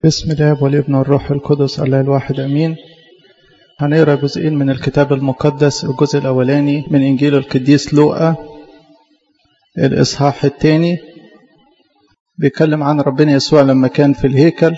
بسم الله والابن والروح القدس الله الواحد أمين. هنقرأ جزئين من الكتاب المقدس. الجزء الأولاني من إنجيل القديس لوقا الإصحاح الثاني، بيتكلم عن ربنا يسوع لما كان في الهيكل.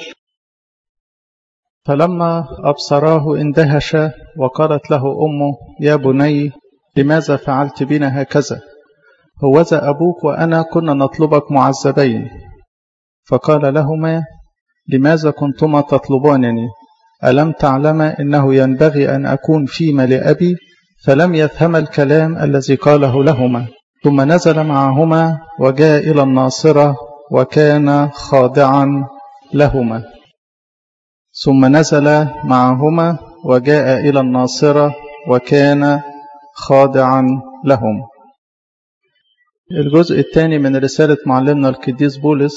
فلما أبصراه اندهش وقالت له أمه: يا بني لماذا فعلت بنا هكذا؟ هوذا أبوك وأنا كنا نطلبك معذبين. فقال لهما: لماذا كنتما تطلبانني؟ ألم تعلما إنه ينبغي أن أكون فيما لأبي؟ فلم يفهم الكلام الذي قاله لهما. ثم نزل معهما وجاء إلى الناصرة وكان خاضعا لهما. ثم نزل معهما وجاء إلى الناصرة وكان خاضعا لهم. الجزء الثاني من رسالة معلمنا القديس بولس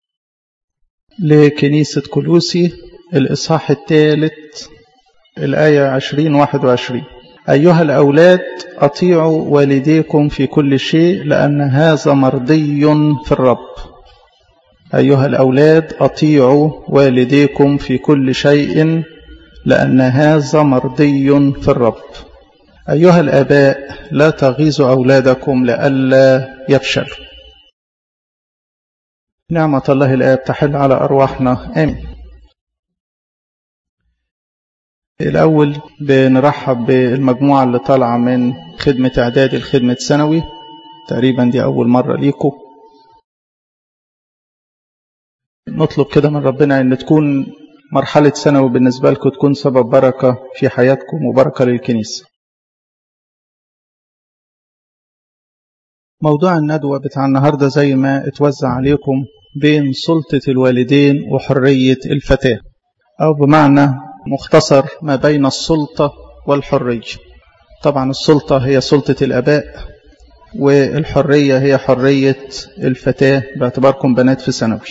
لكنيسة كولوسي الإصحاح الثالث الآية 20-21: أيها الأولاد أطيعوا والديكم في كل شيء لأن هذا مرضي في الرب. أيها الأولاد أطيعوا والديكم في كل شيء لأن هذا مرضي في الرب. أيها الآباء لا تغيظوا أولادكم لئلا يفشلوا. نعمة الله الآب تحل على أرواحنا آمين. الأول بنرحب بالمجموعة اللي طالعة من خدمة إعدادي لخدمة ثانوي، تقريبا دي أول مرة ليكم. نطلب كده من ربنا أن تكون مرحلة ثانوي بالنسبة لكم تكون سبب بركة في حياتكم وبركة للكنيسة. موضوع الندوة بتاع النهاردة زي ما اتوزع عليكم بين سلطة الوالدين وحرية الفتاة، أو بمعنى مختصر ما بين السلطة والحرية. طبعا السلطة هي سلطة الآباء، والحرية هي حرية الفتاة باعتباركم بنات في ثانوي.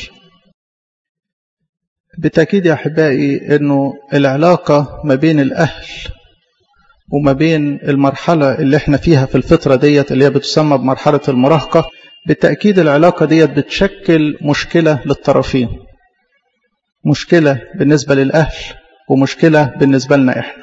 بالتأكيد يا أحبائي أنه العلاقة ما بين الأهل وما بين المرحلة اللي احنا فيها في الفترة ديت اللي هي بتسمى بمرحلة المراهقة، بالتأكيد العلاقة ديت بتشكل مشكلة للطرفين، مشكلة بالنسبة للأهل ومشكلة بالنسبة لنا احنا.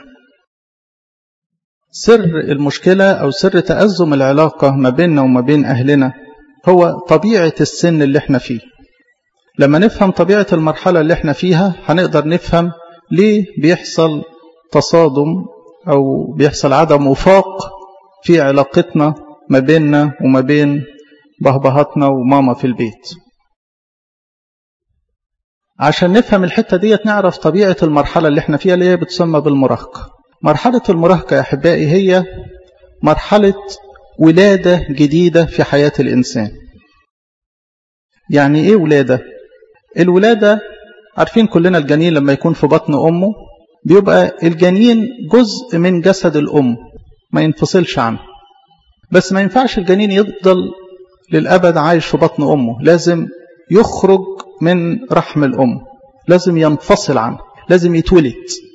سر المشكلة أو سر تأزم العلاقة ما بيننا وما بين أهلنا هو طبيعة السن اللي احنا فيه. لما نفهم طبيعة المرحلة اللي احنا فيها هنقدر نفهم ليه بيحصل تصادم أو بيحصل عدم وفاق في علاقتنا ما بيننا وما بين بهبهاتنا وماما في البيت. عشان نفهم الحتة ديت نعرف طبيعة المرحلة اللي احنا فيها اللي هي بتسمى بالمراهقة. مرحلة المراهقة يا أحبائي هي مرحلة ولادة جديدة في حياة الإنسان. يعني إيه ولادة؟ الولادة عارفين كلنا الجنين لما يكون في بطن أمه بيبقى الجنين جزء من جسد الأم ما ينفصلش عنه، بس ما ينفعش الجنين يفضل للأبد عايش في بطن أمه، لازم يخرج من رحم الأم، لازم ينفصل عنه، لازم يتولد.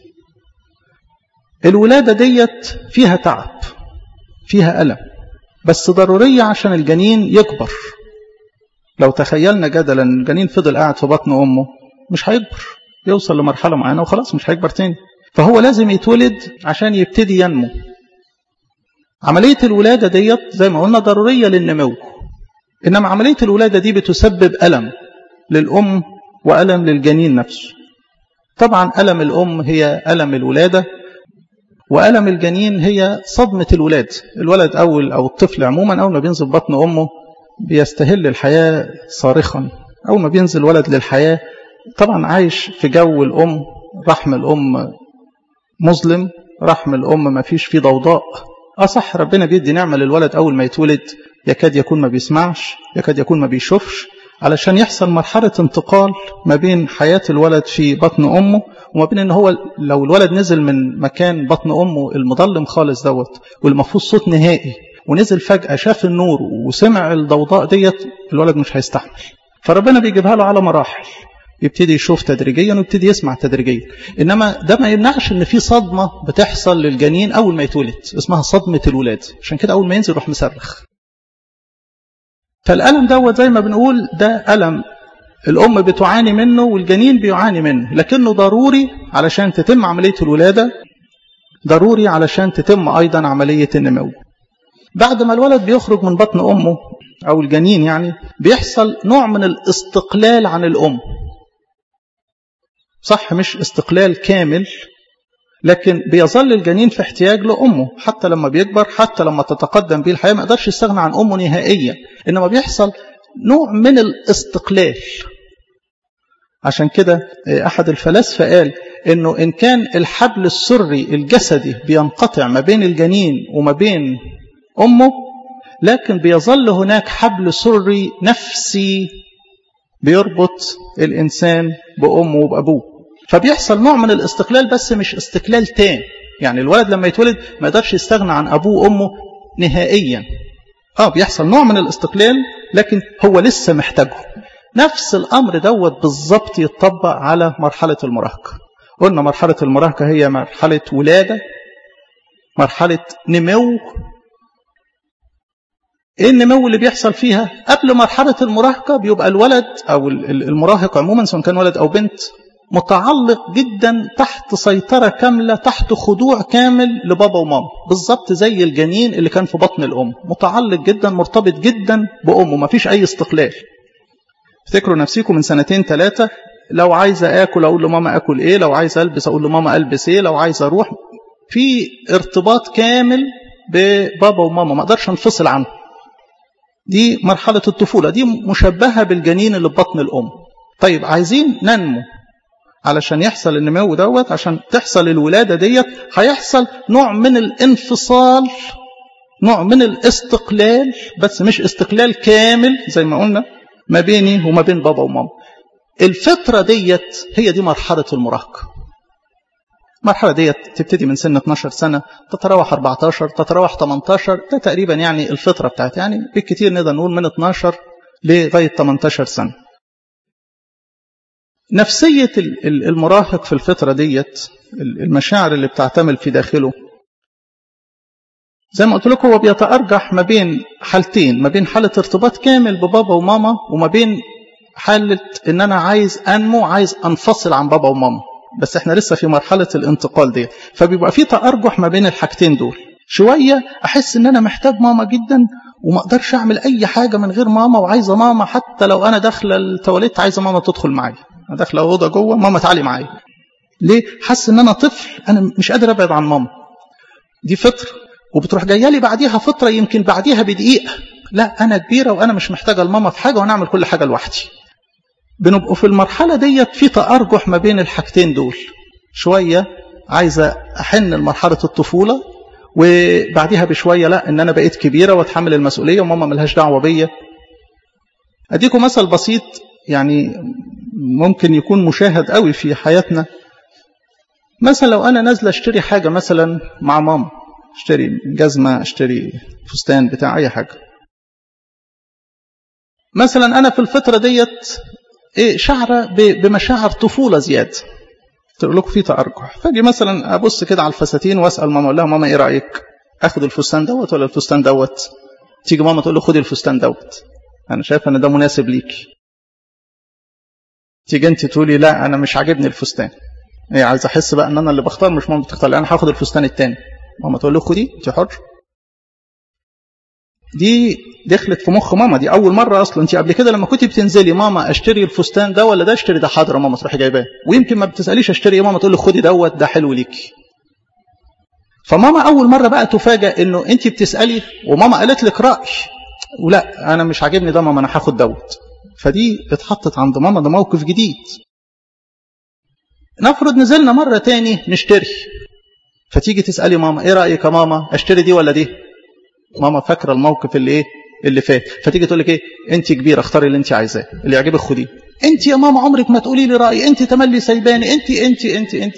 الولادة ديت فيها تعب، فيها ألم، بس ضرورية عشان الجنين يكبر. لو تخيلنا جدلا الجنين فضل قاعد في بطن أمه مش هيكبر، يوصل لمرحلة معينة وخلاص مش هيكبر تاني، فهو لازم يتولد عشان يبتدي ينمو. عملية الولادة ديت زي ما قلنا ضرورية للنمو، إنما عملية الولادة دي بتسبب ألم للأم وألم للجنين نفسه. طبعا ألم الأم هي ألم الولادة، وألم الجنين هي صدمة الولاد. الولد أو الطفل عموما أول ما بينزل بطن أمه بيستهل الحياة صارخا. أول ما بينزل ولد للحياة طبعا عايش في جو الأم، رحم الأم مظلم، رحم الأم ما فيش فيه ضوضاء. صح، ربنا بيدي نعمة للولد أول ما يتولد، يكاد يكون ما بيسمعش، يكاد يكون ما بيشوفش، علشان يحصل مرحلة انتقال ما بين حياة الولد في بطن أمه وما بين إن هو لو الولد نزل من مكان بطن أمه المظلم خالص دوت والمفروض صوت نهائي ونزل فجأة شاف النور وسمع الضوضاء ديت، الولد مش هيستحمل. فربنا بيجيبها له على مراحل، يبتدي يشوف تدريجيا ويبتدي يسمع تدريجيا. إنما ده ما يمنعش إن في صدمة بتحصل للجنين أول ما يتولد اسمها صدمة الولاد، عشان كده أول ما ينزل يروح مصرخ. فالألم دوت زي ما بنقول ده ألم الأم بتعاني منه والجنين بيعاني منه، لكنه ضروري علشان تتم عملية الولادة، ضروري علشان تتم أيضا عملية النمو. بعد ما الولد بيخرج من بطن أمه أو الجنين يعني بيحصل نوع من الاستقلال عن الأم. صح مش استقلال كامل، لكن بيظل الجنين في احتياج لأمه حتى لما بيكبر، حتى لما تتقدم به الحياة ما يقدرش يستغنى عن أمه نهائيا، إنما بيحصل نوع من الاستقلال. عشان كده أحد الفلاسفة قال إنه إن كان الحبل السري الجسدي بينقطع ما بين الجنين وما بين أمه، لكن بيظل هناك حبل سري نفسي بيربط الإنسان بأمه وبأبوه. فبيحصل نوع من الاستقلال، بس مش استقلال تام. يعني الولد لما يتولد ما يقدرش يستغنى عن أبوه وأمه نهائيا. بيحصل نوع من الاستقلال، لكن هو لسه محتاجه. نفس الأمر دوت بالضبط يتطبق على مرحلة المراهقة. قلنا مرحلة المراهقة هي مرحلة ولادة، مرحلة نمو. ايه النمو اللي بيحصل فيها؟ قبل مرحلة المراهقة بيبقى الولد أو المراهق عموما سواء كان ولد أو بنت متعلق جدا تحت سيطرة كاملة، تحت خضوع كامل لبابا وماما، بالضبط زي الجنين اللي كان في بطن الأم، متعلق جدا مرتبط جدا بأمه، ما فيش أي استقلال. افتكروا نفسيكم من 2-3 لو عايز آكل أقول لماما أكل إيه، لو عايز ألبس أقول لماما ألبس إيه، لو عايز أروح، في ارتباط كامل ببابا وماما، ما أقدرش أنفصل عنه. دي مرحلة الطفولة، دي مشبهة بالجنين اللي ببطن الأم. طيب عايزين ننمو، علشان يحصل النمو دوت، عشان تحصل الولادة ديت، هيحصل نوع من الانفصال، نوع من الاستقلال، بس مش استقلال كامل زي ما قلنا ما بيني وما بين بابا وماما. الفترة ديت هي دي مرحلة المراهقة. المرحلة ديت تبتدي من سن 12 سنة، تتراوح 14، تتراوح 18، ده تقريبا يعني الفترة بتاعت، يعني بالكتير نقدر نقول من 12 لغاية 18 سنة. نفسية المراهق في الفترة ديت، المشاعر اللي بتعتمل في داخله، زي ما قلت لكم هو بيتأرجح ما بين حالتين، ما بين حالة ارتباط كامل ببابا وماما، وما بين حالة ان انا عايز انمو، عايز انفصل عن بابا وماما، بس احنا لسه في مرحلة الانتقال دي. فبيبقى في تأرجح ما بين الحاجتين دول. شوية احس ان انا محتاج ماما جدا وما اقدرش اعمل اي حاجة من غير ماما، وعايزة ماما، حتى لو انا داخله التواليت عايزة ماما تدخل معايا، انا داخله اوضه جوه ماما تعالي معايا. ليه؟ حاسس ان انا طفل، انا مش قادر ابعد عن ماما. دي فطره، وبتروح جايه لي بعديها فتره، يمكن بعديها بدقيقه، لا انا كبيره وانا مش محتاجه لماما في حاجه، وانا اعمل كل حاجه لوحدي. بنبقوا في المرحله ديت في تأرجح ما بين الحاجتين دول. شويه عايزه احن لمرحله الطفوله، وبعديها بشويه لا ان انا بقيت كبيره واتحمل المسؤوليه وماما ملهاش دعوه بيا. اديكم مثل بسيط يعني ممكن يكون مشاهد قوي في حياتنا. مثلا لو انا نازله اشتري حاجه مثلا مع ماما، اشتري جزمه، اشتري فستان بتاع اي حاجه، مثلا انا في الفتره ديت شعره بمشاعر طفوله زياده، تقول لكم في تأرجح. فاجي مثلا ابص كده على الفساتين واسال ماما، اقول لها ماما ايه رايك، اخد الفستان دوت ولا الفستان دوت؟ تيجي ماما تقول له خدي الفستان دوت، انا شايفه ان ده مناسب ليكي. تيجي انت تقولي لا انا مش عاجبني الفستان، هي عايزه احس بقى ان انا اللي بختار مش ماما بتختار، انا هاخد الفستان الثاني. ماما تقول له خدي انت حر. دي دخلت في مخ ماما، دي اول مره اصلا. انت قبل كده لما كنت بتنزلي ماما اشتري الفستان ده ولا ده، اشتري ده، حاضر ماما تروحي جايباه، ويمكن ما بتساليش اشتري ايه، ماما تقول له خدي دوت ده حلو ليكي. فماما اول مره بقى تفاجئ انه انت بتسالي وماما قالت لك راي، ولا انا مش عاجبني ده ماما انا هاخد دوت. فدي اتحطت عند ماما، ده موقف جديد. نفرض نزلنا مرة تاني نشتري، فتيجي تسألي ماما ايه رأيك يا ماما، اشتري دي ولا دي؟ ماما فاكرة الموقف اللي فات، فتيجي تقول لك ايه، انت كبيرة اختاري اللي انت عايزاه، اللي يعجبك خديه. انت يا ماما عمرك ما تقولي لي رأي، انت تملي سايباني، انت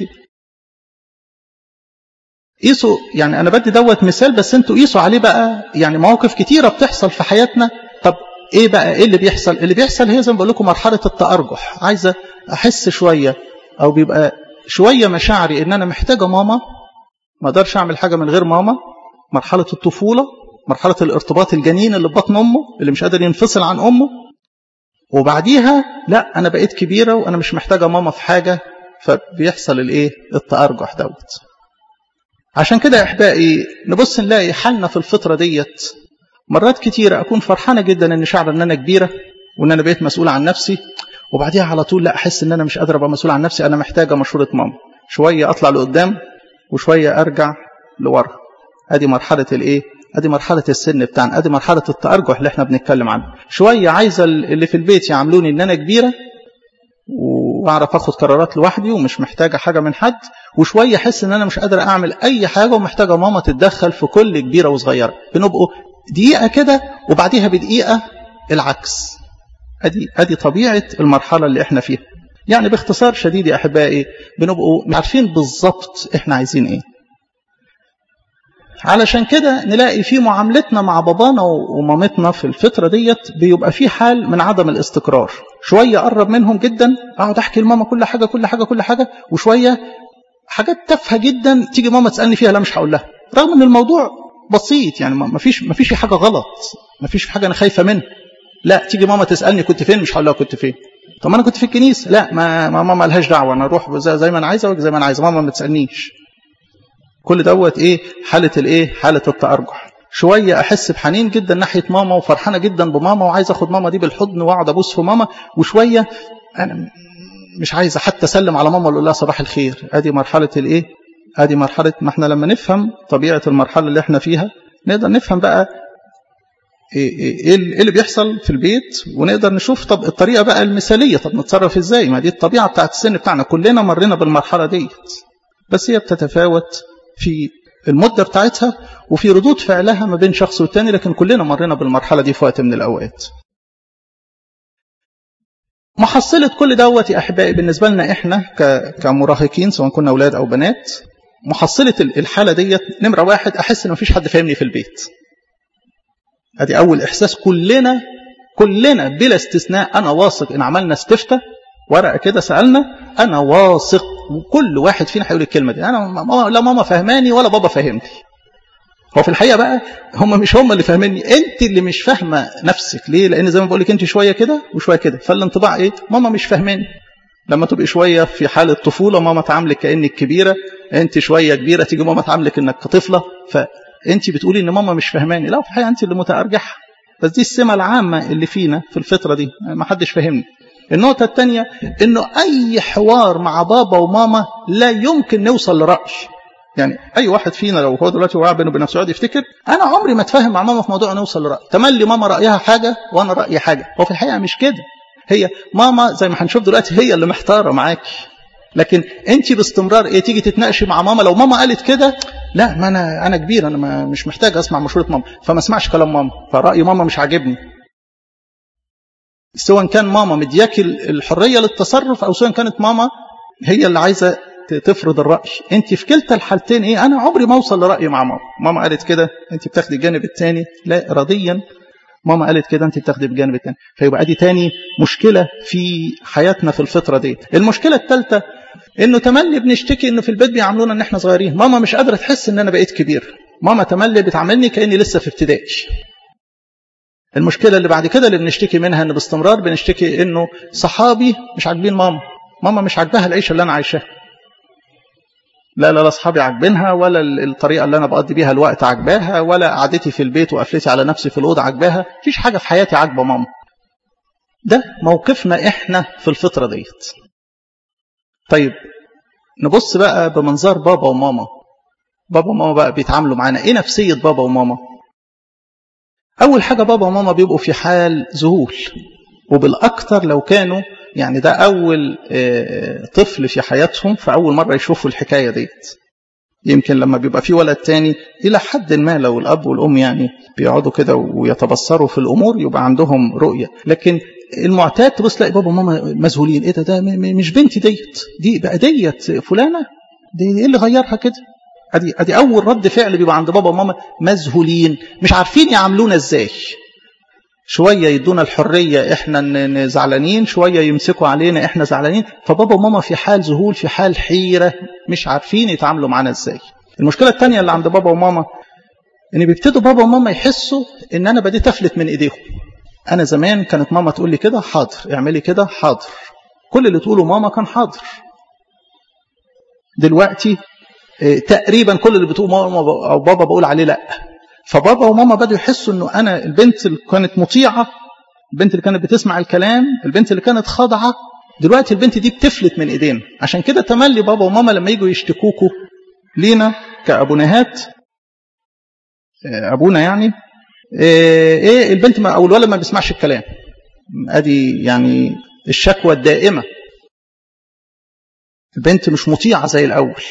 قيسوا. يعني انا بدي دوت مثال، بس انتوا قيسوا عليه بقى، يعني مواقف كتيرة بتحصل في حياتنا. طب ايه بقى ايه اللي بيحصل؟ اللي بيحصل هي زي ما بقول لكم مرحلة التأرجح. عايزة احس شوية، او بيبقى شوية مشاعري ان انا محتاجة ماما، ما اقدرش اعمل حاجة من غير ماما. مرحلة الطفولة، مرحلة الارتباط الجنين اللي ببطن امه اللي مش قادر ينفصل عن امه. وبعديها لا أنا بقيت كبيرة وأنا مش محتاجة ماما في حاجة، فبيحصل التأرجح دوت. عشان كده يا أحبائي نبص نلاقي حالنا في الفترة ديت مرات كتيرة أكون فرحانة جدا أن شعر أن أنا كبيرة وأن أنا بقيت مسؤولة عن نفسي، وبعديها على طول لا أحس أن أنا مش قادرة أبقى مسؤولة عن نفسي، أنا محتاجة مشورة ماما. شوية أطلع لقدام وشوية أرجع لورا. أدي مرحلة أدي مرحلة السن بتاعنا، أدي مرحلة التأرجح اللي احنا بنتكلم عنه. شوية عايزة اللي في البيت يعملوني أن أنا كبيرة وأعرف أخذ قرارات لوحدي ومش محتاجة حاجة من حد، وشوية أحس أن أنا مش قادرة أعمل أي حاجة ومحتاجة ماما تتدخل في كل كبيرة وصغيرة. بنبقوا دقيقة كده وبعديها بدقيقة العكس. أدي طبيعة المرحلة اللي احنا فيها. يعني باختصار شديد يا أحبائي بنبقوا عارفين بالضبط احنا عايزين ايه. علشان كده نلاقي في معاملتنا مع بابانا ومامتنا في الفترة ديت بيبقى في حال من عدم الاستقرار. شوية أقرب منهم جدا أقعد أحكي لماما كل حاجة كل حاجة كل حاجة، وشوية حاجات تافهة جدا تيجي ماما تسألني فيها لا مش هقول لها، رغم ان الموضوع بسيط يعني ما فيش حاجة غلط، ما فيش حاجة أنا خايفة منها. لا تيجي ماما تسألني كنت فين، مش هقول لها كنت فين. طب أنا كنت في الكنيسة، لا ما ماما لهاش دعوة، أنا أروح زي ما أنا عايزة وزي ما أنا عايزة، ماما ما تسألنيش. كل دوت حالة التأرجح. شوية أحس بحنين جدا ناحية ماما وفرحانة جدا بماما وعايز أخد ماما دي بالحضن وأقعد أبوس في ماما، وشوية أنا مش عايزة حتى أسلم على ماما وأقول لها صباح الخير. أدي مرحلة أدي مرحلة. ما احنا لما نفهم طبيعة المرحلة اللي احنا فيها نقدر نفهم بقى ايه اللي بيحصل في البيت، ونقدر نشوف طب الطريقة بقى المثالية، طب نتصرف ازاي. ما دي الطبيعة بتاعت السن بتاعنا، كلنا مرينا بالمرحلة ديت، بس هي بتتفاوت في المدة بتاعتها وفي ردود فعلها ما بين شخص والتاني، لكن كلنا مرينا بالمرحلة دي في وقت من الأوقات. محصلة كل دوت يا أحبائي بالنسبة لنا إحنا كمراهقين سواء كنا أولاد أو بنات، محصلة الحالة ديت نمرة واحد أحس إن مفيش حد فاهمني في البيت. أدي أول إحساس. كلنا بلا استثناء أنا واثق إن عملنا استفتاء ورقة كده سألنا، أنا واثق وكل واحد فينا هيقول الكلمة دي، أنا لا ماما فهماني ولا بابا فهمني. هو في الحقيقة بقى هم اللي فاهميني، أنت اللي مش فاهمة نفسك. ليه؟ لأن زي ما بقولك أنت شوية كده وشوية كده، فالانطباع ماما مش فاهماني. لما تبقي شوية في حالة طفولة ماما تعاملك كأنك كبيرة، أنت شوية كبيرة تيجي ماما تعاملك إنك كطفلة، فأنت بتقولي إن ماما مش فاهماني. لا، في الحقيقة أنت اللي متأرجحة. بس دي السمة العامة اللي فينا في الفترة دي، ما حدش فاهمني. النقطة الثانية إنه أي حوار مع بابا وماما لا يمكن نوصل لرأي. يعني أي واحد فينا لو هو دلوقتي واقع بينه وبين نفسه يقعد يفتكر أنا عمري ما أتفاهم مع ماما في موضوع نوصل لرأي، تملي ماما رأيها حاجة وأنا رأيي حاجة. هو في الحقيقة مش كده، هي ماما زي ما هنشوف دلوقتي هي اللي محتارة معاكي، لكن أنت باستمرار تيجي تتناقشي مع ماما. لو ماما قالت كده، لا ما أنا كبير، أنا مش محتاج أسمع مشورة ماما، فما اسمعش كلام ماما، فرأي ماما مش عاجبني. سواء كان ماما مدياك الحرية للتصرف أو سواء كانت ماما هي اللي عايزة تفرض الرأي، انت في كلتا الحالتين انا عمري ما اوصل لرأي مع ماما. ماما قالت كده انت بتاخدي الجانب الثاني، لا اراديا ماما قالت كده انت بتاخدي الجانب الثاني، فيبقى دي تاني مشكلة في حياتنا في الفترة دي. المشكلة الثالثة انه تملي بنشتكي انه في البيت بيعاملونا ان احنا صغيرين، ماما مش قادرة تحس ان انا بقيت كبير، ماما تملي بتعاملني كأني لسه في ابتدائي. المشكلة اللي بعد كده اللي بنشتكي منها ان باستمرار بنشتكي انه صحابي مش عاجبين ماما مش عاجباها العيشة اللي انا عايشاها، لا اصحابي عاجبينها، ولا الطريقه اللي انا بقضي بيها الوقت عاجباها، ولا قعدتي في البيت وقفلتي على نفسي في الاوضه عاجباها، مفيش حاجه في حياتي عاجبه ماما. ده موقفنا احنا في الفتره ديت. طيب نبص بقى بمنظار بابا وماما. بابا وماما بقى بيتعاملوا معانا ايه؟ نفسيه بابا وماما. اول حاجه بابا وماما بيبقوا في حال ذهول، وبالاكثر لو كانوا يعني ده أول طفل في حياتهم، فأول مرة يشوفوا الحكاية ديت. يمكن لما بيبقى في ولد تاني إلى حد ما لو الأب والأم يعني بيقعدوا كده ويتبصروا في الأمور يبقى عندهم رؤية، لكن المعتاد تبص تلاقي بابا وماما مذهولين. إيه ده مش بنتي دي بقى ديت فلانة، دي إيه اللي غيرها كده؟ أدي أول رد فعل بيبقى عند بابا وماما، مذهولين مش عارفين يعاملونا إزاي. شوية يدونا الحرية احنا زعلانين، شوية يمسكوا علينا احنا زعلانين، فبابا وماما في حال ذهول، في حال حيرة، مش عارفين يتعاملوا معنا ازاي. المشكلة الثانية اللي عند بابا وماما ان بيبتدوا بابا وماما يحسوا ان انا بديت افلت من ايديهم. أنا زمان كانت ماما تقول لي كده حاضر، اعملي كده حاضر، كل اللي تقوله ماما كان حاضر. دلوقتي تقريبا كل اللي بتقوله ماما أو بابا بقول عليه لأ. فبابا وماما بدوا يحسوا أنه أنا البنت اللي كانت مطيعة، البنت اللي كانت بتسمع الكلام، البنت اللي كانت خاضعة، دلوقتي البنت دي بتفلت من إيدينا. عشان كده تملي بابا وماما لما يجوا يشتكوكوا لينا كأبونهات، أبونا يعني إيه البنت أو الولد ما بيسمعش الكلام. أدي يعني الشكوى الدائمة، البنت مش مطيعة زي الأول.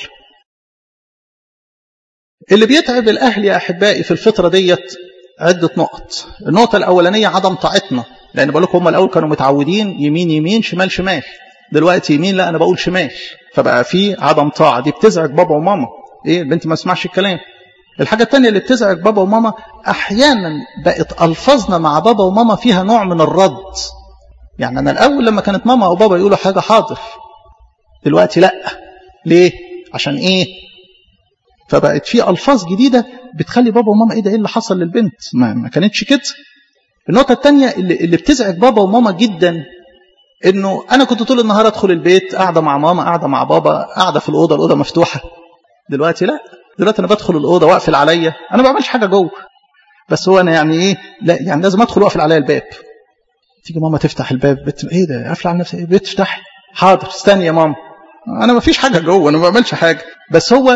اللي بيتعب الأهل يا أحبائي في الفترة ديت عدة نقط. النقطة الأولانية عدم طاعتنا، لأن بقول لكم هم الأول كانوا متعودين يمين يمين شمال شمال، دلوقتي يمين لا أنا بقول شمال، فبقى في عدم طاعة. دي بتزعج بابا وماما، إيه البنت ما تسمعش الكلام. الحاجة الثانية اللي بتزعج بابا وماما أحيانا بقت ألفاظنا مع بابا وماما فيها نوع من الرد. يعني أنا الأول لما كانت ماما أو بابا يقولوا حاجة حاضر، دلوقتي لأ. ليه؟ عشان إيه؟ فبقت في ألفاظ جديدة بتخلي بابا وماما إيه ده، إيه اللي حصل للبنت؟ ما كانتش كده. النقطة الثانية اللي بتزعج بابا وماما جدا، إنه أنا كنت طول النهار أدخل البيت قاعدة مع ماما قاعدة مع بابا قاعدة في الأوضة مفتوحة. دلوقتي لأ، دلوقتي أنا بدخل الأوضة وأقفل عليا، أنا ما بعملش حاجة جوه، بس هو أنا يعني إيه، لا يعني لازم أدخل وأقفل عليا الباب. تيجي ماما تفتح الباب، إيه ده قافل على نفسي، بتفتح حاضر استني يا ماما، أنا ما فيش حاجة جوه، أنا ما بعملش حاجة. بس هو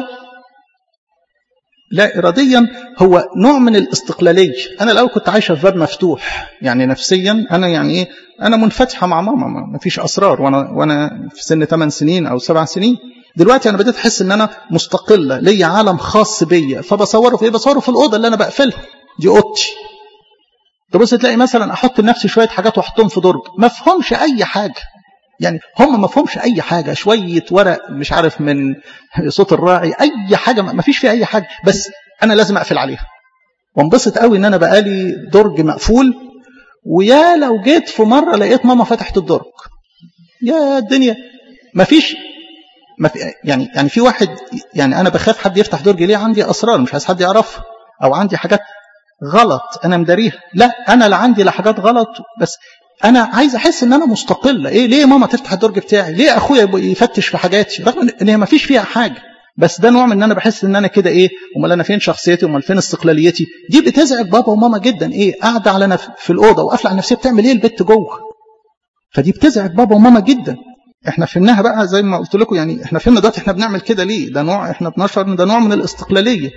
لا إراديا هو نوع من الاستقلالية. أنا الأول كنت عايشة في باب مفتوح، يعني نفسيا أنا يعني إيه، أنا منفتحة مع ماما، ما فيش أسرار، وأنا في سن 8 سنين أو 7 سنين. دلوقتي أنا بديت أحس إن أنا مستقلة، لي عالم خاص بيا، فبصوره في إيه؟ بصوره في الأوضة اللي أنا بقفلها، دي أوضتي. تبص تلاقي مثلا أحط لنفسي شوية حاجات وأحطهم في درج ما فهمش أي حاجة، يعني هم ما فهمش أي حاجة، شوية ورق مش عارف من صوت الراعي، أي حاجة ما فيش فيها أي حاجة، بس أنا لازم أقفل عليها. وانبسط قوي إن أنا بقالي درج مقفول. ويا لو جيت في مرة لقيت ماما فتحت الدرج، يا الدنيا ما فيش يعني في واحد، يعني أنا بخاف حد يفتح درج ليه؟ عندي أسرار مش عايز حد يعرفها، أو عندي حاجات غلط أنا مداريها. لا أنا لا عندي لا حاجات غلط، بس أنا عايز أحس إن أنا مستقلة. إيه ليه ماما تفتح الدرج بتاعي؟ ليه أخويا يفتش في حاجاتي رغم إن هي ما فيش فيها حاجة؟ بس ده نوع من إن أنا بحس إن أنا كده إيه، أمال أنا فين شخصيتي، أمال فين استقلاليتي؟ دي بتزعج بابا وماما جدا. إيه قاعدة على في الأوضة وقافلة على نفسها، بتعمل إيه البت جوه؟ فدي بتزعج بابا وماما جدا. إحنا فهمناها بقى زي ما قلت لكم، يعني إحنا فهمنا دلوقتي إحنا بنعمل كده ليه، ده نوع، إحنا بنشعر إن ده نوع من الاستقلالية.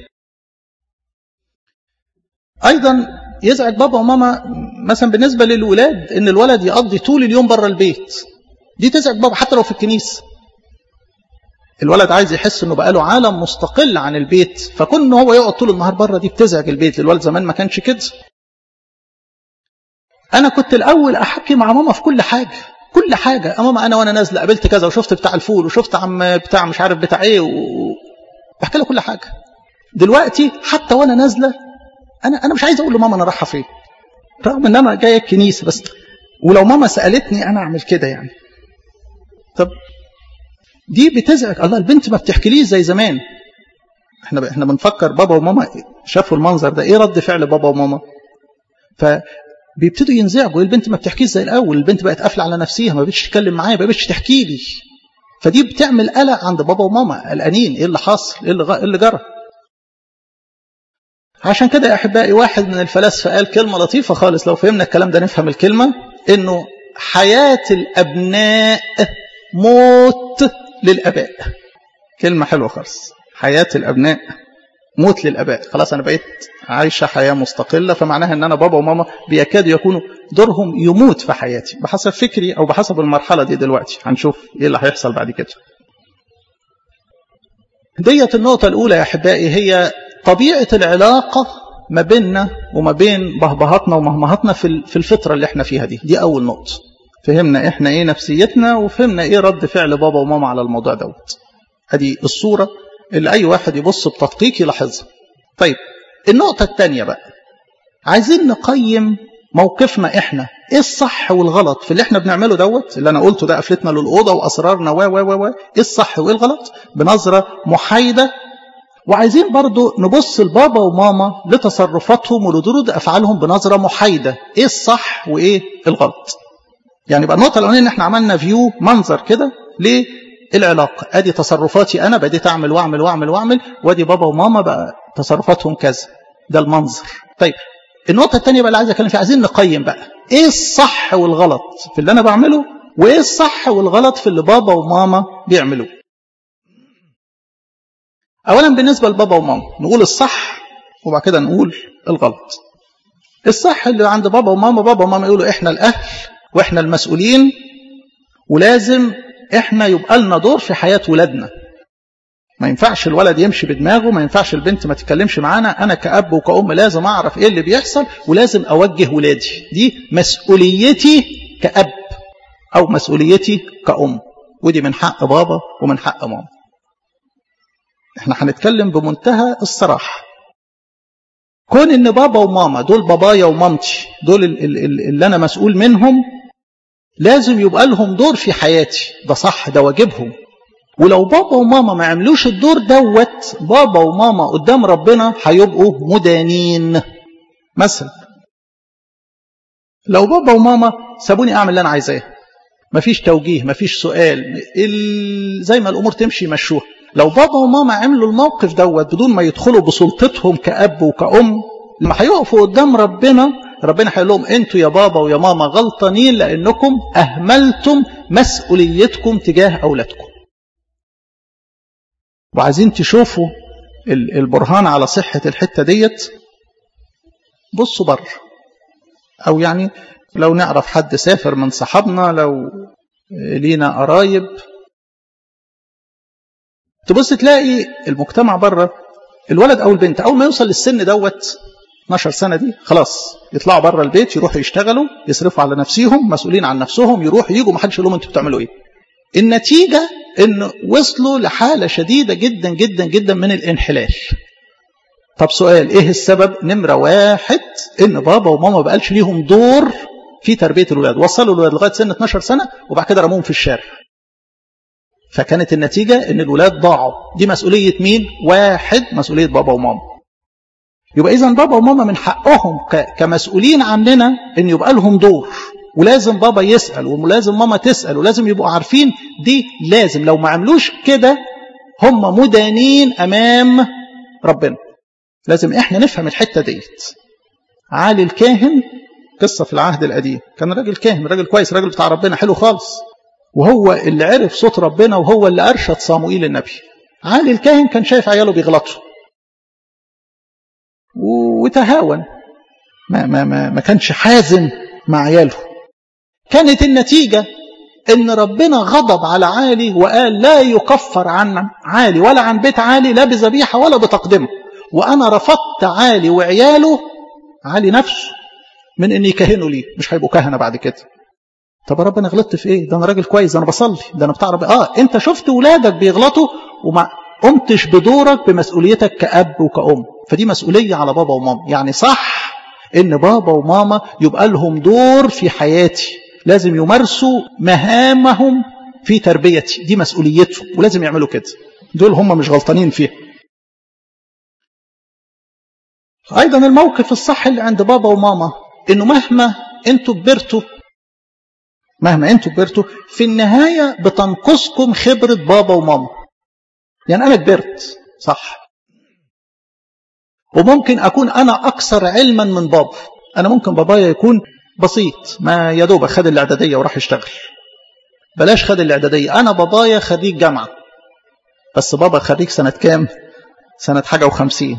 أيضا يزعج بابا وماما مثلا بالنسبة للولاد إن الولد يقضي طول اليوم بره البيت، دي تزعج بابا حتى لو في الكنيسة. الولد عايز يحس إنه بقى له عالم مستقل عن البيت، فكون هو يقعد طول النهار بره دي بتزعج البيت. الولد زمان ما كانش كده. أنا كنت الأول أحكي مع ماما في كل حاجة، كل حاجة. ماما أنا وأنا نازلة قابلت كذا، وشفت بتاع الفول، وشفت عم بتاع مش عارف بتاع إيه، بحكي لها كل حاجة. دلوقتي حتى وأنا نازلة أنا مش عايز أقول لماما أنا رايحة فين، رغم إن أنا جاية الكنيسة، بس ولو ماما سألتني أنا أعمل كده يعني. طب دي بتزعج الله. البنت ما بتحكيليش زي زمان. احنا بنفكر بابا وماما شافوا المنظر ده، ايه رد فعل بابا وماما؟ فبيبتدوا ينزعجوا. البنت ما بتحكيش زي الاول، البنت بقت قافله على نفسها، ما بقتش تتكلم معايا، ما بقتش تحكي لي. فدي بتعمل قلق عند بابا وماما، قلقانين ايه اللي حاصل، ايه اللي جرى. عشان كده يا احبائي واحد من الفلاسفه قال كلمه لطيفه خالص، لو فهمنا الكلام ده نفهم الكلمه، انه حياه الابناء موت للاباء. كلمه حلوه خالص، حياه الابناء موت للاباء. خلاص انا بقيت عايشه حياه مستقله، فمعناها ان انا بابا وماما بيكادوا يكونوا دورهم يموت في حياتي، بحسب فكري او بحسب المرحله دي. دلوقتي هنشوف ايه اللي هيحصل بعد كده. ديت النقطه الاولى يا احبائي، هي طبيعه العلاقه ما بيننا وما بين بهبهاتنا ومهمهاتنا في الفتره اللي احنا فيها دي اول نقطه. فهمنا احنا ايه نفسيتنا، وفهمنا ايه رد فعل بابا وماما على الموضوع دوت. ادي الصوره اللي أي واحد يبص بتدقيق يلاحظها. طيب النقطة الثانية بقى، عايزين نقيم موقفنا إحنا، إيه الصح والغلط في اللي إحنا بنعمله دوت، اللي أنا قلته ده، قفلتنا للأوضة وأسرارنا إيه الصح وإيه الغلط، بنظرة محايدة وعايزين برضو نبص لبابا وماما لتصرفاتهم ولردود أفعالهم بنظرة محايدة، إيه الصح وإيه الغلط. يعني بقى النقطة الأولانية إن إحنا عملنا فيو منظر كده للعلاقة، أدي تصرفاتي أنا بديت أعمل وأعمل وأعمل وأعمل، وأدي بابا وماما بقى تصرفاتهم كذا، ده المنظر. طيب النقطة الثانية بقى اللي عايز أتكلم فيها، عايزين نقيم بقى إيه الصح والغلط في اللي أنا بعمله، وإيه الصح والغلط في اللي بابا وماما بيعملوه. أولا بالنسبة لبابا وماما نقول الصح وبعد كده نقول الغلط. الصح اللي عند بابا وماما، بابا وماما يقولوا إحنا الأهل وإحنا المسؤولين، ولازم إحنا يبقى لنا دور في حياة ولادنا. ما ينفعش الولد يمشي بدماغه، ما ينفعش البنت ما تتكلمش معانا. أنا كأب وكأم لازم أعرف إيه اللي بيحصل ولازم أوجه ولادي. دي مسؤوليتي كأب أو مسؤوليتي كأم، ودي من حق بابا ومن حق ماما. احنا هنتكلم بمنتهى الصراحة. كون ان بابا وماما دول بابايا ومامتي، دول اللي انا مسؤول منهم، لازم يبقى لهم دور في حياتي، ده صح، ده واجبهم. ولو بابا وماما ما عملوش الدور دوت، بابا وماما قدام ربنا هيبقوا مدانين. مثلا لو بابا وماما سابوني اعمل اللي انا عايزاه، مفيش توجيه، مفيش سؤال، زي ما الامور تمشي مشوها. لو بابا وماما عملوا الموقف دوت بدون ما يدخلوا بسلطتهم كأب وكأم، لما هيقفوا قدام ربنا، ربنا هيقول لهم انتوا يا بابا ويا ماما غلطانين لانكم اهملتم مسؤوليتكم تجاه اولادكم. وعايزين تشوفوا البرهان على صحة الحتة ديت، بصوا بره، او يعني لو نعرف حد سافر من صحابنا، لو لينا قرايب، تبص تلاقي المجتمع بره، الولد او البنت اول ما يوصل للسن دوت 12 سنة دي خلاص يطلعوا بره البيت، يروحوا يشتغلوا، يصرفوا على نفسهم، مسؤولين عن نفسهم، يروحوا يجوا، ما حدش يقول لهم انتوا بتعملوا ايه. النتيجة ان وصلوا لحالة شديدة جدا جدا جدا من الانحلال. طب سؤال، ايه السبب؟ نمرة واحد ان بابا وماما ما بقالش ليهم دور في تربية الولاد، وصلوا الولاد لغاية سن 12 سنة وبعد كده رموهم في الشارع. فكانت النتيجة ان الولاد ضاعوا. دي مسؤولية مين؟ واحد، مسؤولية بابا وماما. يبقى إذن بابا وماما من حقهم كمسؤولين عننا ان يبقى لهم دور، ولازم بابا يسأل ولازم ماما تسأل، ولازم يبقوا عارفين دي لازم. لو ما عملوش كده هم مدانين أمام ربنا. لازم احنا نفهم الحتة ديت. عالي الكاهن، قصة في العهد القديم، كان راجل كاهن، راجل كويس، راجل بتاع ربنا حلو خالص، وهو اللي عرف صوت ربنا، وهو اللي أرشد صموئيل النبي. عالي الكاهن كان شايف عياله بيغلطوا وتهاون، ما كانش حازم مع عياله. كانت النتيجة ان ربنا غضب على عالي وقال لا يكفر عن عالي ولا عن بيت عالي لا بذبيحة ولا بتقدمه. وانا رفضت عالي وعياله، عالي نفسه، من ان يكهنوا لي، مش هيبقوا كهنة بعد كده. طب ربنا غلطت في ايه؟ ده انا راجل كويس، ده انا بصلي، ده انا بتاع ربنا. انت شفت ولادك بيغلطوا وما قمتش بدورك بمسؤوليتك كأب وكأم، فدي مسؤولية على بابا وماما. يعني صح ان بابا وماما يبقى لهم دور في حياتي، لازم يمارسوا مهامهم في تربيتي، دي مسؤوليتهم ولازم يعملوا كده. دول هم مش غلطانين فيها. ايضا الموقف الصح اللي عند بابا وماما انه مهما انتوا كبرتوا، في النهاية بتنقصكم خبرة بابا وماما. يعني أنا كبرت صح، وممكن أكون أنا أكثر علما من بابا. أنا ممكن بابايا يكون بسيط، ما يدوب خد الإعدادية وراح يشتغل، بلاش خد الإعدادية، أنا بابايا خريج جامعة، بس بابا خريج سنة كام؟ سنة حاجة و50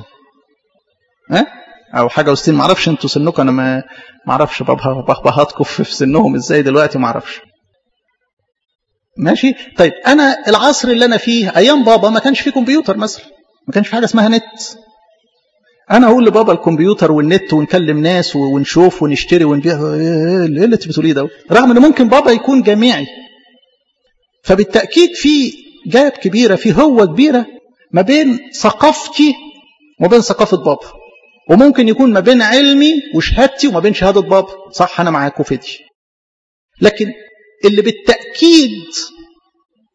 أو حاجة و60، معرفش انتوا سنكم، أنا ما معرفش بابهاتكم في سنهم إزاي دلوقتي، معرفش. ماشي. طيب أنا العصر اللي أنا فيه أيام بابا ما كانش فيه كمبيوتر مثلا، ما كانش في حاجة اسمها نت. أنا أقول لبابا الكمبيوتر والنت ونكلم ناس ونشوف ونشتري ونبيع، إيه اللي أنت بتقوليه ده؟ رغم أن ممكن بابا يكون جامعي. فبالتأكيد في جاب كبيرة، في هو كبيرة ما بين ثقافتي وما بين ثقافة بابا، وممكن يكون ما بين علمي وشهادتي وما بين شهادة بابا. صح، أنا معاكم في دي. لكن اللي بالتأكيد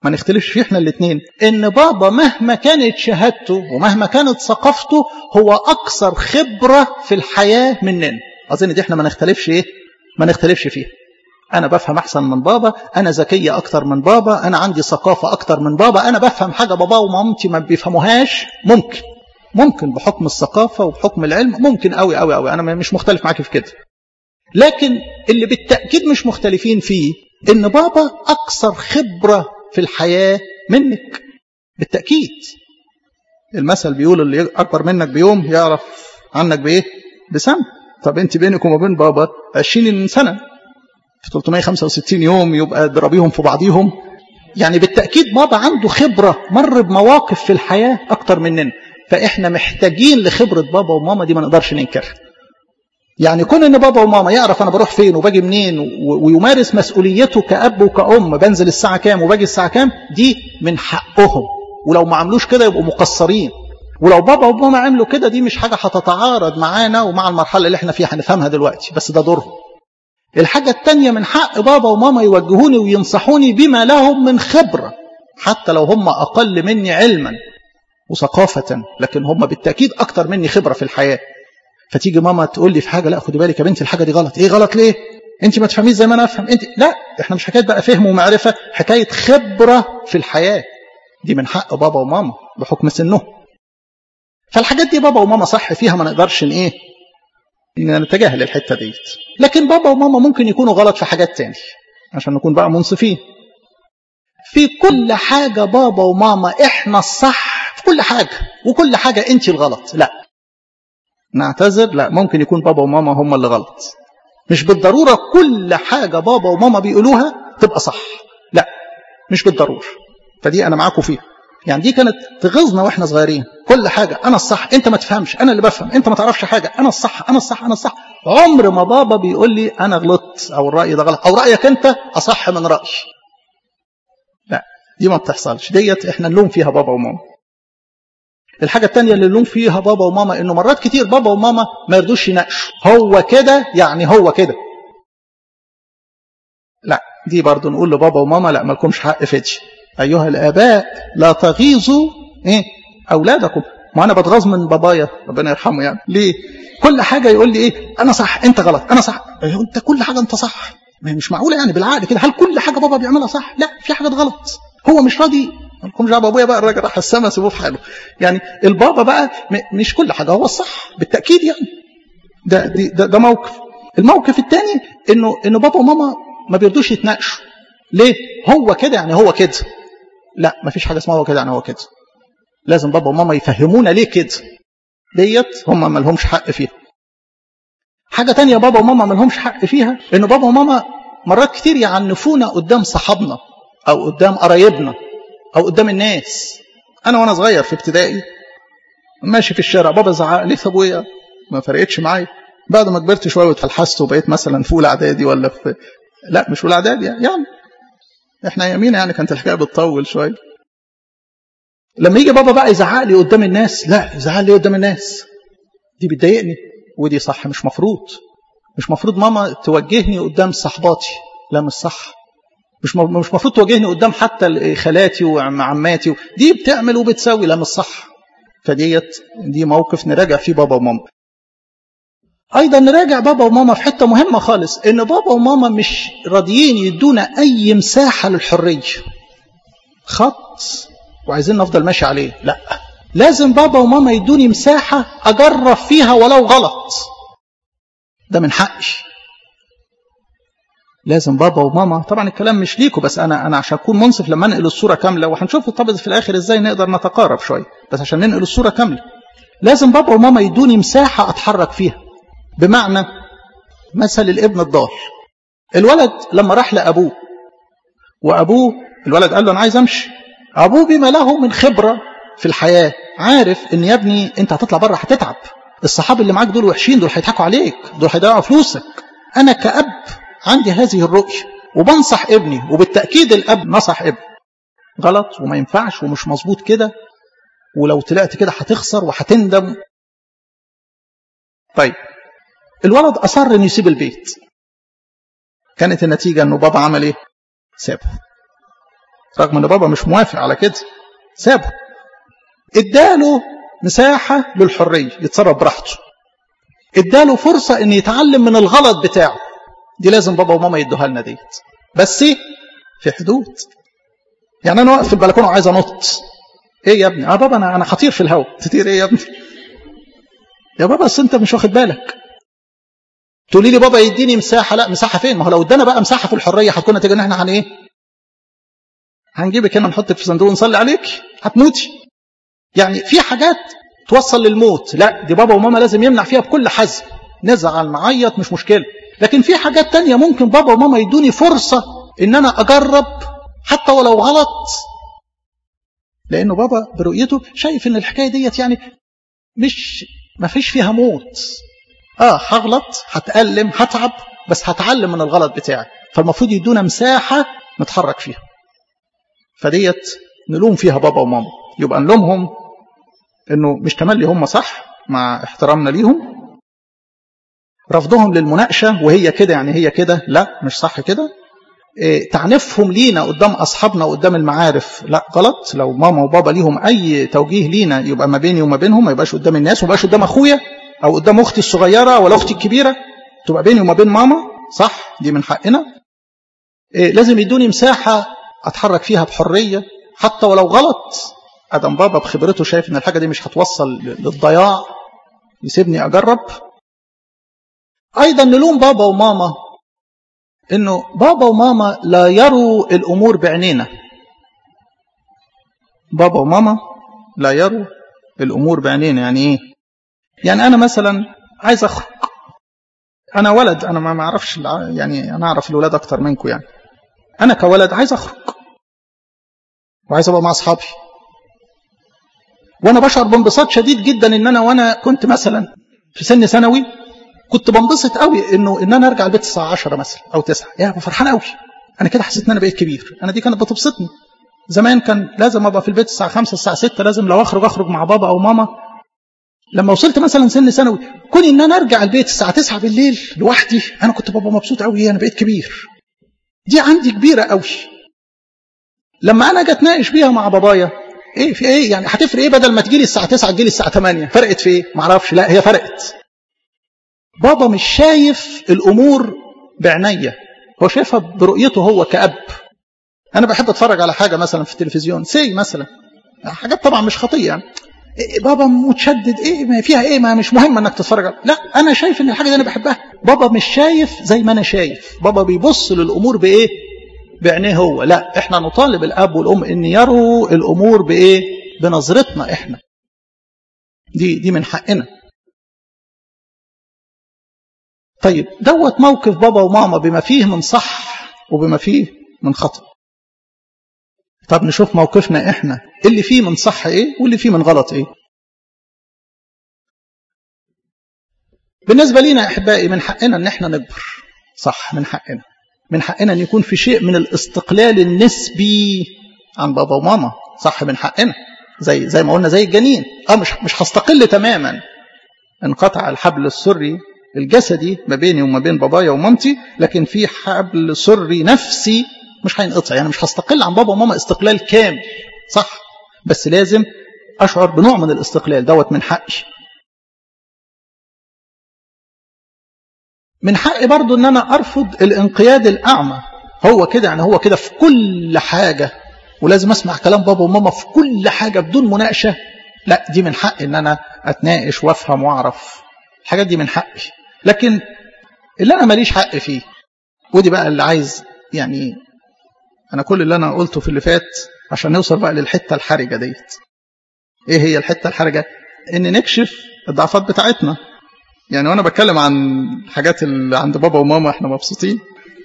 ما نختلفش فيه احنا الاثنين، ان بابا مهما كانت شهادته ومهما كانت ثقافته هو اكثر خبرة في الحياة مننا. اظن دي احنا ما نختلفش ايه، ما نختلفش فيها. انا بفهم احسن من بابا، انا ذكية اكتر من بابا، انا عندي ثقافة اكتر من بابا، انا بفهم حاجة بابا ومامتي ما بيفهموهاش. ممكن بحكم الثقافة وبحكم العلم، ممكن قوي قوي قوي، انا مش مختلف معاك في كده. لكن اللي بالتأكيد مش مختلفين فيه ان بابا اكثر خبرة في الحياة منك بالتأكيد. المثل بيقول اللي اكبر منك بيوم يعرف عنك بايه؟ بسنة. طب انت بينك وما بين بابا 20 سنة في 365 يوم، يبقى ضربيهم في بعضيهم. يعني بالتأكيد بابا عنده خبرة، مر بمواقف في الحياة اكتر مننا، فاحنا محتاجين لخبرة بابا وماما دي، ما نقدرش ننكرها. يعني كون ان بابا وماما يعرف انا بروح فين وباجي منين ويمارس مسؤوليته كأب وكأم، بنزل الساعة كام وباجي الساعة كام، دي من حقهم. ولو ما عملوش كده يبقوا مقصرين. ولو بابا وماما عملوا كده دي مش حاجة هتتعارض معانا ومع المرحلة اللي احنا فيها، هنفهمها دلوقتي، بس ده دورهم. الحاجة التانية، من حق بابا وماما يوجهوني وينصحوني بما لهم من خبرة، حتى لو هم أقل مني علما وثقافة، لكن هم بالتأكيد أكتر مني خبرة في الحياة. فتيجي ماما تقول لي في حاجة، لا خدي بالك يا بنتي الحاجة دي غلط. ايه غلط ليه؟ انت ما تفهميش زي ما انا افهم. انت لا، احنا مش حكاية بقى فهم ومعرفة، حكاية خبرة في الحياة. دي من حق بابا وماما بحكم سنه. فالحاجات دي بابا وماما صح فيها، ما نقدرش ايه نتجاهل الحتة ديت. لكن بابا وماما ممكن يكونوا غلط في حاجات تاني، عشان نكون بقى منصفين. في كل حاجة بابا وماما احنا الصح في كل حاجة، وكل حاجة انت الغلط، لا نعتذر، لا، ممكن يكون بابا وماما هم اللي غلط. مش بالضرورة كل حاجة بابا وماما بيقولوها تبقى صح، لا مش بالضرورة. فدي أنا معاكم فيها. يعني دي كانت تغيظنا وإحنا صغيرين، كل حاجة أنا الصح، أنت ما تفهمش، أنا اللي بفهم، أنت ما تعرفش حاجة، أنا الصح أنا الصح أنا الصح. عمر ما بابا بيقول لي أنا غلطت أو الرأي ده غلط أو رأيك أنت أصح من رأيي. لا، دي ما بتحصلش، ديت إحنا نلوم فيها بابا وماما. الحاجة التانية اللي نلوم فيها بابا وماما إنه مرات كتير بابا وماما ما يردوش يناقشوا، هو كده يعني هو كده. لا، دي برضو نقول لبابا وماما لا، ما لكمش حق فدي. أيها الآباء لا تغيظوا أولادكم. ما أنا بتغاظ من بابايا ربنا يرحمه، يعني ليه؟ كل حاجة يقول لي أنا صح أنت غلط، أنا صح أنت كل حاجة أنت صح. مش معقولة يعني بالعقل كده، هل كل حاجة بابا بيعملها صح؟ لا، في حاجات غلط. هو مش راضي، مالكمش دعوه بابويا بقى، الراجل راح السما سيبوه في حاله. يعني البابا بقى مش كل حاجه هو الصح بالتاكيد. يعني ده موقف. الموقف الثاني انه بابا وماما ما بيرضوش يتناقشوا. ليه؟ هو كده يعني هو كده. لا، ما فيش حاجه اسمها هو كده يعني هو كده. لازم بابا وماما يفهمونا ليه كده. ديت هم ما لهمش حق فيها. حاجه تانية بابا وماما ما لهمش حق فيها، ان بابا وماما مرات كتير يعنفونا قدام صحابنا او قدام قرايبنا أو قدام الناس. أنا وأنا صغير في ابتدائي ماشي في الشارع، بابا زعق لي، أبويا ما فرقتش معايا. بعد ما كبرت شوية واتفلحست وبقيت مثلا في أولى إعدادي ولا في، لا مش أولى إعدادي، يعني إحنا يمينا يعني كانت الحكاية بتطول شوية. لما يجي بابا بقى يزعق لي قدام الناس، لا يزعق لي قدام الناس دي بتضايقني، ودي صح مش مفروض ماما توجهني قدام صحباتي، لا مش صح. مش مفروض توجهني قدام حتى خالاتي وعماتي، دي بتعمل وبتسوي، لا مش صح. دي موقف نراجع فيه بابا وماما. ايضا نراجع بابا وماما في حته مهمه خالص، ان بابا وماما مش راضيين يدونا اي مساحه للحريه، خط وعايزين نفضل ماشي عليه. لا، لازم بابا وماما يدوني مساحه اجرب فيها ولو غلط، ده من حقي. لازم بابا وماما، طبعا الكلام مش ليكوا، بس انا عشان اكون منصف لما انقل الصوره كامله، وهنشوف طب في الاخر ازاي نقدر نتقارب شويه، بس عشان ننقل الصوره كامله لازم بابا وماما يدوني مساحه اتحرك فيها. بمعنى مثل الابن الضال، الولد لما راح لابوه وابوه الولد قال له انا عايز امشي، ابوه بما له من خبره في الحياه عارف ان يا ابني انت هتطلع بره هتتعب، الصحاب اللي معاك دول وحشين، دول هيضحكوا عليك، دول هيضيعوا فلوسك. انا كأب عندي هذه الرؤية وبنصح ابني، وبالتأكيد الأب نصح ابنه غلط وما ينفعش ومش مظبوط كده، ولو طلعت كده هتخسر وهتندم. طيب الولد أصر أن يسيب البيت، كانت النتيجة أنه بابا عمل إيه؟ رغم ان بابا مش موافق على كده، سابه، اداله مساحة للحرية يتصرف براحته، اداله فرصة ان يتعلم من الغلط بتاعه. دي لازم بابا وماما يدوها لنا ديت، بس في حدود. يعني انا واقف في البلكونه وعايز انط، ايه يا ابني؟ بابا انا خطير في الهواء. تطير ايه يا ابني؟ يا بابا اصل انت مش واخد بالك. تقولي لي بابا يديني مساحه، لا مساحه فين؟ ما هو لو ادانا بقى مساحه في الحريه هتكون نتيجه ان احنا هنجيبك هنا نحطك في صندوق ونصلي عليك، هتموتي. يعني في حاجات توصل للموت، لا دي بابا وماما لازم يمنع فيها بكل حزم. نزعل نعيط مش مشكله، لكن في حاجات تانية ممكن بابا وماما يدوني فرصه ان انا اجرب حتى ولو غلط، لانه بابا برؤيته شايف ان الحكايه ديت يعني ما فيش فيها موت. هغلط، هتألم، هتعب، بس هتعلم من الغلط بتاعي. فالمفروض يدونا مساحه نتحرك فيها. فديت نلوم فيها بابا وماما، يبقى نلومهم انه مش تملي هم صح مع احترامنا ليهم، رفضهم للمناقشه وهي كده يعني هي كده، لا مش صح كده. تعنيفهم لينا قدام أصحابنا وقدام المعارف، لا غلط. لو ماما وبابا ليهم أي توجيه لينا يبقى ما بيني وما بينهم، ما يبقاش قدام الناس، وما يبقاش قدام أخويا أو قدام أختي الصغيرة ولا أختي الكبيرة، تبقى بيني وما بين ماما، صح، دي من حقنا. لازم يدوني مساحة أتحرك فيها بحرية حتى ولو غلط. أدم بابا بخبرته شايف إن الحاجة دي مش هتوصل للضياع، يسيبني أجرب. أيضا نلوم بابا وماما إنه بابا وماما لا يروا الأمور بعينينا. بابا وماما لا يروا الأمور بعينينا. يعني إيه؟ يعني أنا مثلا عايز أخرج، أنا ولد، أنا ما أعرفش، يعني أنا أعرف الولاد أكتر منكم. يعني أنا كولد عايز أخرج وعايز أبقى مع أصحابي، وأنا بشعر بانبساط شديد جدا إن وأنا كنت مثلا في سن ثانوي كنت بنبسط قوي ان انا ارجع البيت الساعه 10 مثلا او 9. يا فرحان قوي، انا كده حسيت ان انا بقيت كبير. انا دي كانت بتبسطني. زمان كان لازم ابقى في البيت الساعه 5 الساعه 6، لازم لو اخرج مع بابا او ماما. لما وصلت مثلا سن ثانوي، كوني ان انا ارجع البيت الساعه 9 بالليل لوحدي، انا كنت بابا مبسوط قوي، انا بقيت كبير. دي عندي كبيره قوي. لما انا جيت اتناقش بيها مع بابايا، ايه في ايه يعني هتفرق ايه بدل ما تجيلي الساعه 9 تجيلي الساعه 8؟ فرقت في ايه؟ ما اعرفش. لا هي فرقت. بابا مش شايف الأمور بعناية، هو شايفها برؤيته هو كأب. أنا بحب أتفرج على حاجة مثلا في التلفزيون، مثلا حاجات طبعا مش خطية، يعني بابا متشدد، ما فيها ما مش مهم أنك تتفرج لا، أنا شايف أن الحاجة دي أنا بحبها. بابا مش شايف زي ما أنا شايف. بابا بيبص للأمور بعينيه هو. لا، إحنا نطالب الأب والأم أن يروا الأمور بنظرتنا إحنا. دي من حقنا. طيب دوت موقف بابا وماما بما فيه من صح وبما فيه من خطأ. طب نشوف موقفنا احنا، اللي فيه من صح ايه واللي فيه من غلط ايه. بالنسبة لينا يا احبائي من حقنا ان احنا نكبر، صح، من حقنا ان يكون في شيء من الاستقلال النسبي عن بابا وماما، صح، من حقنا. زي ما قلنا زي الجنين، مش هستقل تماما. انقطع الحبل السري الجسدي ما بيني وما بين بابايا ومامتي، لكن في حبل سري نفسي مش هينقطع. يعني مش هستقل عن بابا وماما استقلال كامل، صح، بس لازم أشعر بنوع من الاستقلال دوت من حقي. من حقي برضو ان انا ارفض الانقياد الاعمى. هو كده يعني هو كده في كل حاجة، ولازم اسمع كلام بابا وماما في كل حاجة بدون مناقشة. لا، دي من حقي ان انا اتناقش وافهم واعرف الحاجات دي، من حقي. لكن اللي انا ماليش حق فيه، ودي بقى اللي عايز، يعني انا كل اللي انا قلته في اللي فات عشان نوصل بقى للحتة الحرجة ديت. ايه هي الحتة الحرجة؟ ان نكشف الضعفات بتاعتنا. يعني وانا بتكلم عن حاجات اللي عند بابا وماما احنا مبسوطين،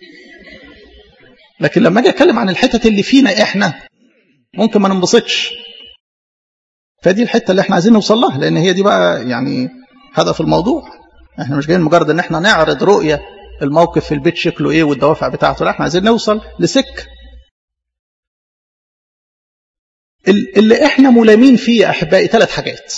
لكن لما اجي اتكلم عن الحتة اللي فينا احنا ممكن ما ننبسطش. فدي الحتة اللي احنا عايزين نوصل لها، لان هي دي بقى يعني هدف الموضوع. احنا مش جايين مجرد ان احنا نعرض رؤية الموقف في البيت شكله ايه والدوافع بتاعته، لا، احنا عايزين نوصل لسك اللي احنا ملامين فيه يا احبائي. 3 حاجات.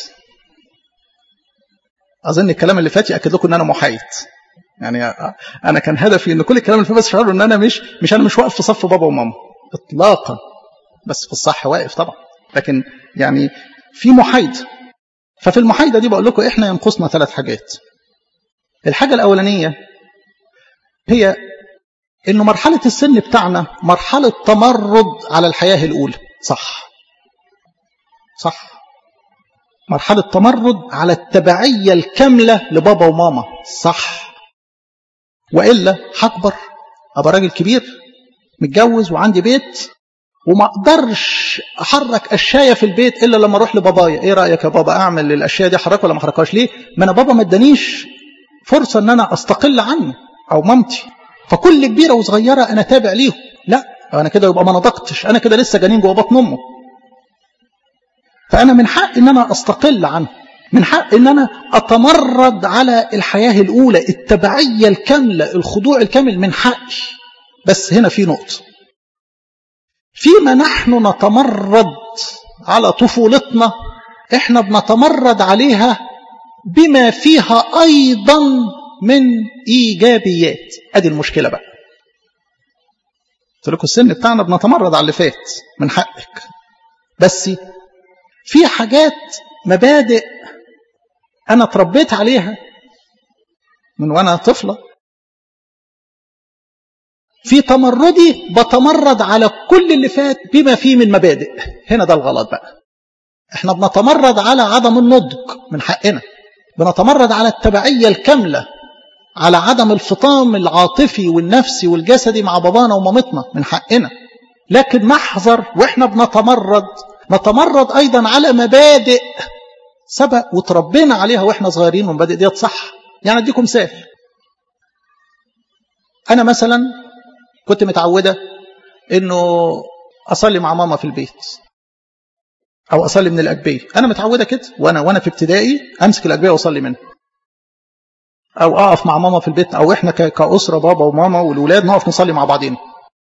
اظن الكلام اللي فات ياكد لكم ان انا محايد. يعني انا كان هدفي ان كل الكلام اللي فات بس شعروا ان انا مش واقف في صف بابا وماما اطلاقا. بس في الصح واقف طبعا، لكن يعني في محايدة. ففي المحايدة دي بقول لكم إحنا ينقصنا 3 حاجات. الحاجة الأولانية هي إنه مرحلة السن بتاعنا مرحلة تمرد على الحياة الأولى. صح، مرحلة تمرد على التبعية الكاملة لبابا وماما. صح، وإلا هكبر أبقى راجل كبير متجوز وعندي بيت وما أقدرش أحرك أشياء في البيت إلا لما أروح لبابايا. إيه رأيك يا بابا أعمل الأشياء دي أحرك ولا ما أحركهاش؟ ليه؟ ما أنا بابا ما ادانيش فرصة أن أنا أستقل عنه أو مامتي، فكل كبيرة وصغيرة أنا تابع ليهم. لا، أنا كده يبقى ما نضجتش، أنا كده لسه جنين جوه بطن أمه. فأنا من حق أن أنا أستقل عنه، من حق أن أنا أتمرد على الحياة الأولى، التبعية الكاملة، الخضوع الكامل من حقي. بس هنا في نقطة، فيما نحن نتمرد على طفولتنا احنا بنتمرد عليها بما فيها ايضا من ايجابيات. ادي المشكلة بقى. قلت لكم السن بتاعنا بنتمرد على اللي فات، من حقك، بس في حاجات مبادئ انا اتربيت عليها من وانا طفلة، في تمردي بتمرد على كل اللي فات بما فيه من مبادئ. هنا ده الغلط بقى. احنا بنتمرد على عدم النضج، من حقنا. بنتمرد على التبعية الكاملة، على عدم الفطام العاطفي والنفسي والجسدي مع بابانا ومامتنا، من حقنا. لكن نحذر واحنا نتمرد ايضا على مبادئ سبق وتربينا عليها واحنا صغيرين، والمبادئ ديت صح. يعني اديكم مثال. انا مثلا كنت متعودة انه اصلي مع ماما في البيت او اصلي من الاجبية. انا متعودة كده، وانا في ابتدائي امسك الاجبية واصلي منها، او اقف مع ماما في البيت، او احنا كأسرة بابا وماما والولاد نقف نصلي مع بعضين.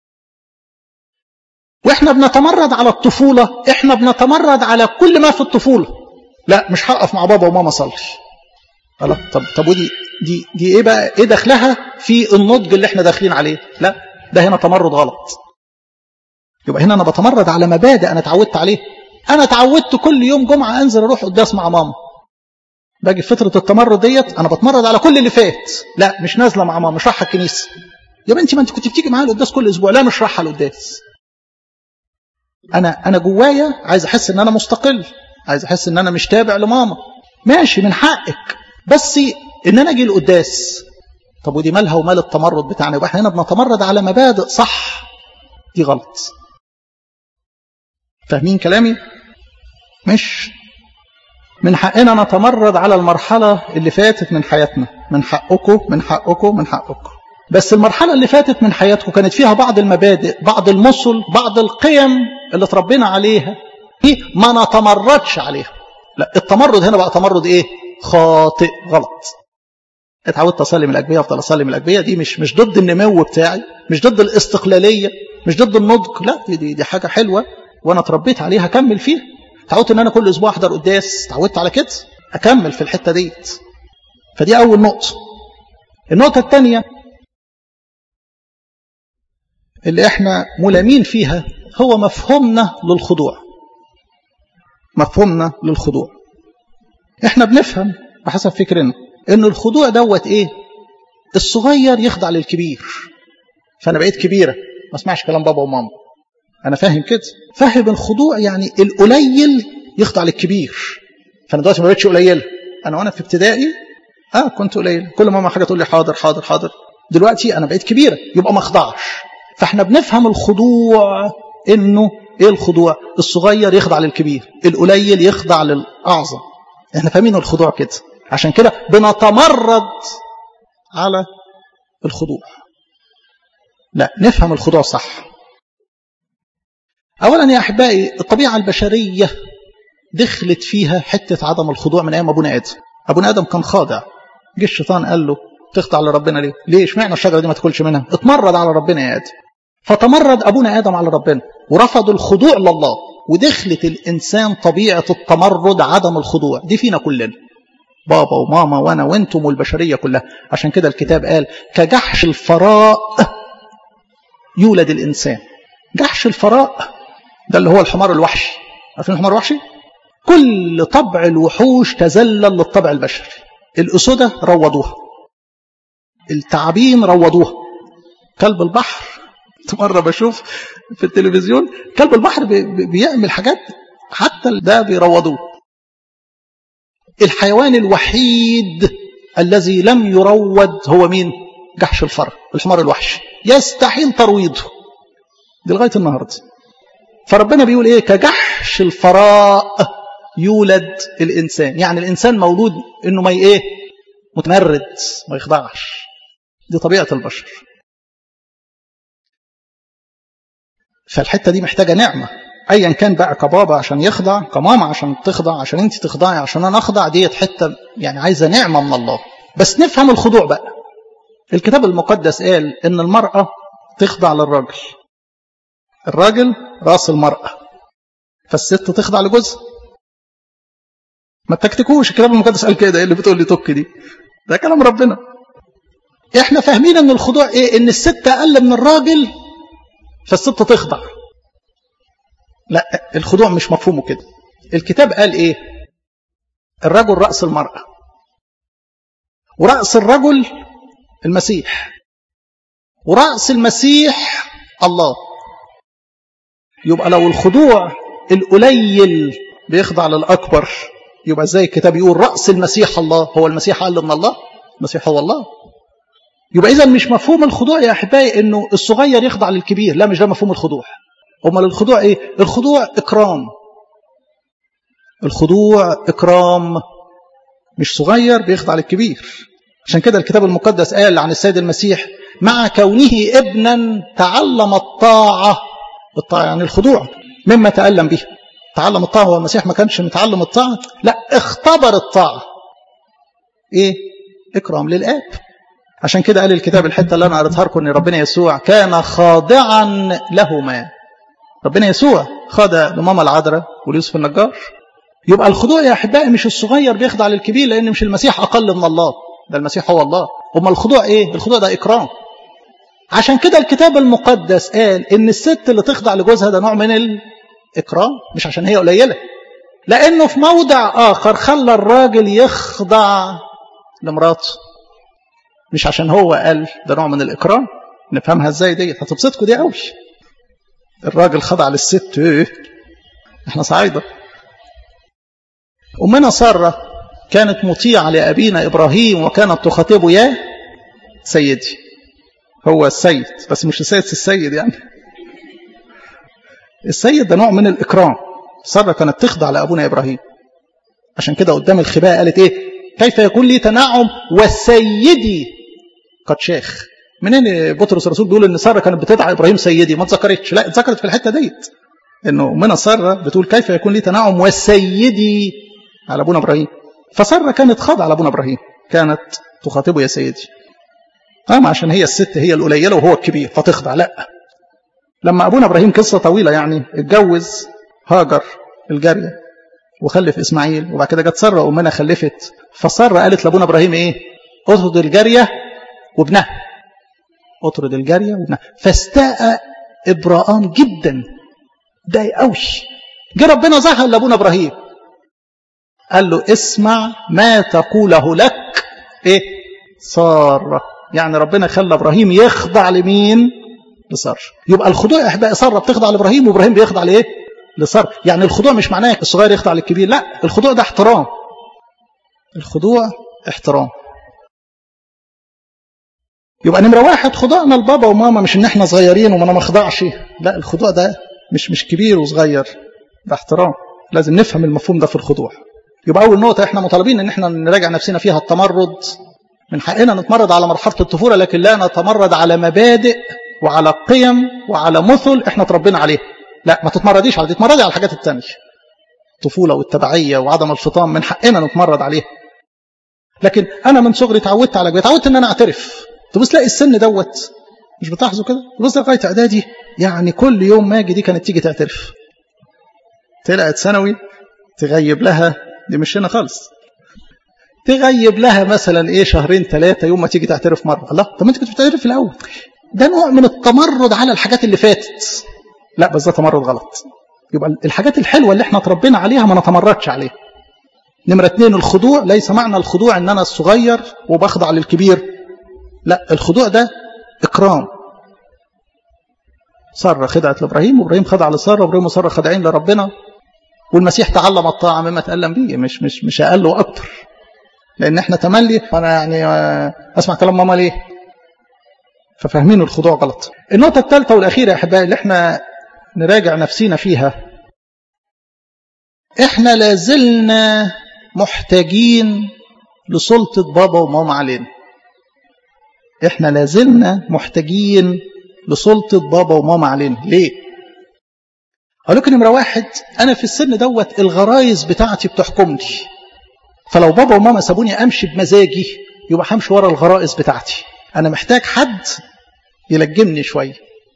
واحنا بنتمرد على الطفولة، احنا بنتمرد على كل ما في الطفولة. لا، مش هقف مع بابا وماما صلي. طب ودي دي ايه بقى؟ ايه دخلها في النضج اللي احنا داخلين عليه؟ لا، ده هنا تمرد غلط. يبقى هنا انا بتمرد على مبادئ انا اتعودت عليه. انا اتعودت كل يوم جمعة انزل اروح قداس مع ماما. باجي في فترة التمرد ديت انا بتمرد على كل اللي فات. لا، مش نازلة مع ماما، مش رايحة الكنيسة. يا بنتي ما انت كنت بتيجي معايا القداس كل اسبوع. لا، مش رايحة القداس. انا جوايا عايز احس ان انا مستقل، عايز احس ان انا مش تابع لماما. ماشي، من حقك، بس ان انا اجي القداس. طب ودي مالها ومال التمرد بتاعنا؟ يبقى احنا هنا بنتمرد على مبادئ صح، دي غلط. فاهمين كلامي؟ مش من حقنا نتمرد على المرحلة اللي فاتت من حياتنا. من حقكم، من حقكم، من حقكم. بس المرحلة اللي فاتت من حياتكم كانت فيها بعض المبادئ، بعض المثل، بعض القيم اللي تربينا عليها، دي ما نتمردش عليها. لا، التمرد هنا بقى تمرد ايه؟ خاطئ، غلط. اتعودت اصلي من الاجبيه، افضل اصلي من الاجبيه. دي مش ضد النمو بتاعي، مش ضد الاستقلاليه، مش ضد النضج. لا، دي حاجه حلوه وانا اتربيت عليها، اكمل فيها. اتعودت ان انا كل اسبوع احضر قداس، اتعودت على كده، اكمل في الحته ديت. فدي اول نقطه. النقطه الثانيه اللي احنا ملامين فيها هو مفهومنا للخضوع. مفهومنا للخضوع، احنا بنفهم بحسب فكرنا ان الخضوع دوت ايه؟ الصغير يخضع للكبير. فانا بقيت كبيره ما اسمعش كلام بابا وماما. انا فاهم كده، فاهم الخضوع يعني القليل يخضع للكبير. فانا دلوقتي ما بقتش قليل. وانا في ابتدائي كنت قليل، كل ماما حاجه تقول لي حاضر حاضر حاضر. دلوقتي انا بقيت كبيره، يبقى ما اخضعش. فاحنا بنفهم الخضوع انه ايه؟ الخضوع الصغير يخضع للكبير، القليل يخضع للاعظم. احنا فاهمين الخضوع كده، عشان كده بنتمرد على الخضوع. لا، نفهم الخضوع صح. اولا يا احبائي، الطبيعه البشريه دخلت فيها حته عدم الخضوع من ايام ابونا ادم. ابونا ادم كان خاضع، جه الشيطان قال له تخضع لربنا ليه؟ ليه اشمعنى الشجره دي ما تاكلش منها؟ اتمرد على ربنا يا ادم. فتمرد ابونا ادم على ربنا ورفض الخضوع لله، ودخلت الانسان طبيعه التمرد، عدم الخضوع. دي فينا كلنا، بابا وماما وانا وانتم والبشريه كلها. عشان كده الكتاب قال كجحش الفراء يولد الانسان. جحش الفراء ده اللي هو الحمار الوحشي. عارفين الحمار الوحشي؟ كل طبع الوحوش تذلل للطبع البشري. الأسودة روضوها، التعابين روضوها، كلب البحر مرة بشوف في التلفزيون كلب البحر بيعمل حاجات حتى ده بيروضوه. الحيوان الوحيد الذي لم يروض هو مين؟ جحش الفرا، الحمار الوحشي، يستحيل ترويضه دي لغاية النهاردة. فربنا بيقول ايه؟ كجحش الفراء يولد الإنسان، يعني الإنسان مولود إنه ما ايه؟ متمرد، ما يخضعش. دي طبيعة البشر. فالحتة دي محتاجة نعمة، أيا كان بقى، كبابا عشان يخضع، كماما عشان تخضع، عشان انت تخضعي، عشان أنا أخضع، ديت حتة يعني عايزة نعمة من الله. بس نفهم الخضوع بقى. الكتاب المقدس قال إن المرأة تخضع للراجل، الراجل راس المرأة، فالست تخضع لجوزها. ما تكتكوش، الكتاب المقدس قال كده. ايه اللي بتقول لي تك دي؟ ده كلام ربنا. احنا فاهمين ان الخضوع ايه؟ ان الست اقل من الراجل فالست تخضع. لا، الخضوع مش مفهومه كده. الكتاب قال ايه؟ الرجل رأس المرأة، ورأس الرجل المسيح، ورأس المسيح الله. يبقى لو الخضوع القليل بيخضع للأكبر، يبقى ازاي الكتاب يقول رأس المسيح الله؟ هو المسيح أقل من الله؟ المسيح هو الله. يبقى إذا مش مفهوم الخضوع يا أحبائي إنه الصغير يخضع للكبير، لا، مش ده مفهوم الخضوع. أمال الخضوع إيه؟ الخضوع إكرام. الخضوع إكرام، مش صغير بيخضع للكبير. عشان كده الكتاب المقدس قال عن السيد المسيح مع كونه ابنا تعلم الطاعة. الطاعة يعني الخضوع مما تألم به. تعلم الطاعة، هو المسيح ما كانش متعلم الطاعة، لا، اختبر الطاعة. ايه؟ إكرام للآب. عشان كده قال الكتاب الحتة اللي أنا قريتها لكم إن ربنا يسوع كان خاضعا لهما. ربنا يسوع خاضع لماما العذراء وليوسف النجار. يبقى الخضوع يا أحبائي مش الصغير بيخضع للكبير، لأن مش المسيح أقل من الله، ده المسيح هو الله. أما الخضوع إيه؟ الخضوع ده إكرام. عشان كده الكتاب المقدس قال إن الست اللي تخضع لجوزها ده نوع من الإكرام، مش عشان هي قليلة، لأنه في موضع آخر خلى الراجل يخضع لمراته، مش عشان هو قال، ده نوع من الإكرام. نفهمها ازاي ديت؟ هتبسطكوا دي قوي. الراجل خضع للست، ايه؟ احنا صعيدة. أمنا سارة كانت مطيعة لأبينا إبراهيم، وكانت تخاطبه يا سيدي. هو السيد، بس مش السيد يعني. السيد ده نوع من الإكرام. سارة كانت تخضع لأبونا إبراهيم. عشان كده قدام الخباء قالت ايه؟ كيف يكون لي تنعم والسيدي قد شاخ. منين بطرس الرسول بيقول ان ساره كانت بتدعى ابراهيم سيدي؟ ما اتذكرتش، لا، اتذكرت في الحته ديت، انه من ساره بتقول كيف يكون لي تنعم والسيدي على ابونا ابراهيم. فساره كانت خاضعه على ابونا ابراهيم، كانت تخاطبه يا سيدي. عشان هي الست، هي القليله وهو الكبير فتخضع؟ لا. لما ابونا ابراهيم، قصه طويله يعني، اتجوز هاجر الجاريه وخلف اسماعيل، وبعد كده جت ساره وامنا خلفت. فساره قالت لابونا ابراهيم ايه؟ اطرد الجاريه وابنها، اطرد الجاريه وابنها. فاستاء ابراهام جدا، ضايق قوي. جه ربنا ظهر لابونا ابراهيم قال له اسمع ما تقوله لك ايه؟ ساره. يعني ربنا خلى ابراهيم يخضع لمين؟ لساره. يبقى الخضوع يا احبائي، ساره بتخضع لابراهيم وابراهيم بيخضع لايه؟ لساره. يعني الخضوع مش معناه الصغير يخضع للكبير، لا، الخضوع ده احترام. الخضوع احترام. يبقى نمرة واحد خضوعنا لبابا وماما، مش ان احنا صغيرين وما انا ما اخضعش، لا، الخضوع ده مش كبير وصغير، ده احترام. لازم نفهم المفهوم ده في الخضوع. يبقى اول نقطة احنا مطالبين ان احنا نراجع نفسنا فيها التمرد. من حقنا نتمرد على مرحلة الطفولة، لكن لا نتمرد على مبادئ وعلى قيم وعلى مثل احنا تربينا عليها. لا، ما تتمرديش على دي، تتمردي على الحاجات التانية. الطفولة والتبعية وعدم الفطام من حقنا نتمرد عليها. لكن انا من صغري اتعودت على كده، اتعودت ان انا اعترف. تبص تلاقي السن دوت، مش بتلاحظوا كده؟ تبص لغايه اعدادي يعني كل يوم ما اجي دي كانت تيجي تعترف. طلعت ثانوي تغيب لها، دي مش هنا خالص، تغيب لها مثلا ايه شهرين ثلاثه، يوم ما تيجي تعترف مره. الله، طب ما انت كنت بتعترف في الاول. ده نوع من التمرد على الحاجات اللي فاتت. لا، بس ده تمرد غلط. يبقى الحاجات الحلوة اللي احنا اتربينا عليها ما نتمردش عليها. نمرة 2 الخضوع. ليس معنى الخضوع ان انا الصغير وبخضع للكبير، لا، الخضوع ده اكرام. سارة خدعت لابراهيم، وابراهيم خدع لسارة، وابراهيم وسارة خدعين لربنا. والمسيح تعلم الطاعة مما تألم به، مش اقل واكتر. لان احنا تملي انا يعني اسمع كلام ماما ليه، ففاهمين الخضوع غلط. النقطة الثالثة والأخيرة يا أحبائي اللي احنا نراجع نفسينا فيها، احنا لازلنا محتاجين لسلطة بابا وماما علينا. احنا لازلنا محتاجين لسلطة بابا وماما علينا. ليه؟ أقول لكم نمرة 1، أنا في السن دوت الغرايز بتاعتي بتحكمني. فلو بابا وماما سابوني أمشي بمزاجي يبقى همشي ورا الغرائز بتاعتي. أنا محتاج حد يلجمني شوية.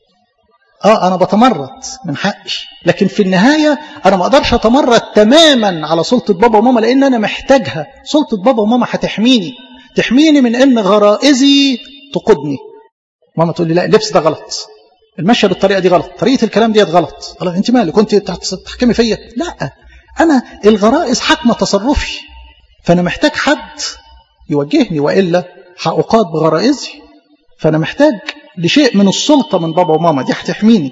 أنا بتمرد من حقي، لكن في النهاية أنا ما أقدرش أتمرد تماما على سلطة بابا وماما، لأن أنا محتاجها. سلطة بابا وماما تحميني من أن غرائزي تقودني. ماما تقول لي لا، اللبس ده غلط، المشي بالطريقة دي غلط، طريقة الكلام ديت غلط. الله، أنت مالك، كنت تحكمي فيا؟ لا، أنا الغرائز حكمة تصرفي، فأنا محتاج حد يوجهني، وإلا هأقاد بغرائزي. فأنا محتاج لشيء من السلطة من بابا وماما، دي هتحميني.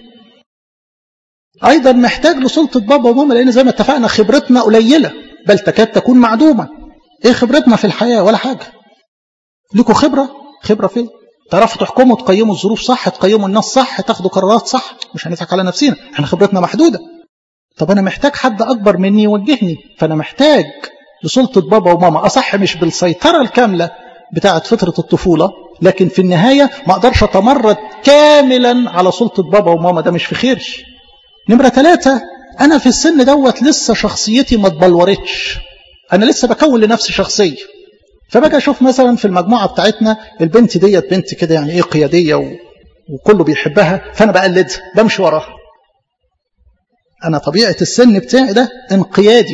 أيضا محتاج لسلطة بابا وماما، لأن زي ما اتفقنا خبرتنا قليلة، بل تكاد تكون معدومة. إيه خبرتنا في الحياة؟ ولا حاجة. لكم خبرة فين؟ تعرفوا تحكموا، تقيموا الظروف صح، تقيموا الناس صح، تاخدوا قرارات صح. مش هنضحك على نفسنا، احنا خبرتنا محدودة. طب أنا محتاج حد أكبر مني يوجهني، فأنا محتاج لسلطة بابا وماما. أصح مش بالسيطرة الكاملة بتاعة فترة الطفولة، لكن في النهاية ما أقدرش أتمرد كاملا على سلطة بابا وماما، ده مش في خيري. نمرة 3، أنا في السن دوت لسه شخصيتي ما اتبلورتش، أنا لسه بكون لنفسي شخصية. فبقى أشوف مثلا في المجموعة بتاعتنا البنت ديت بنت كده يعني إيه قيادية وكله بيحبها، فأنا بقلدها، بمشي وراها. أنا طبيعة السن بتاعي ده انقيادي،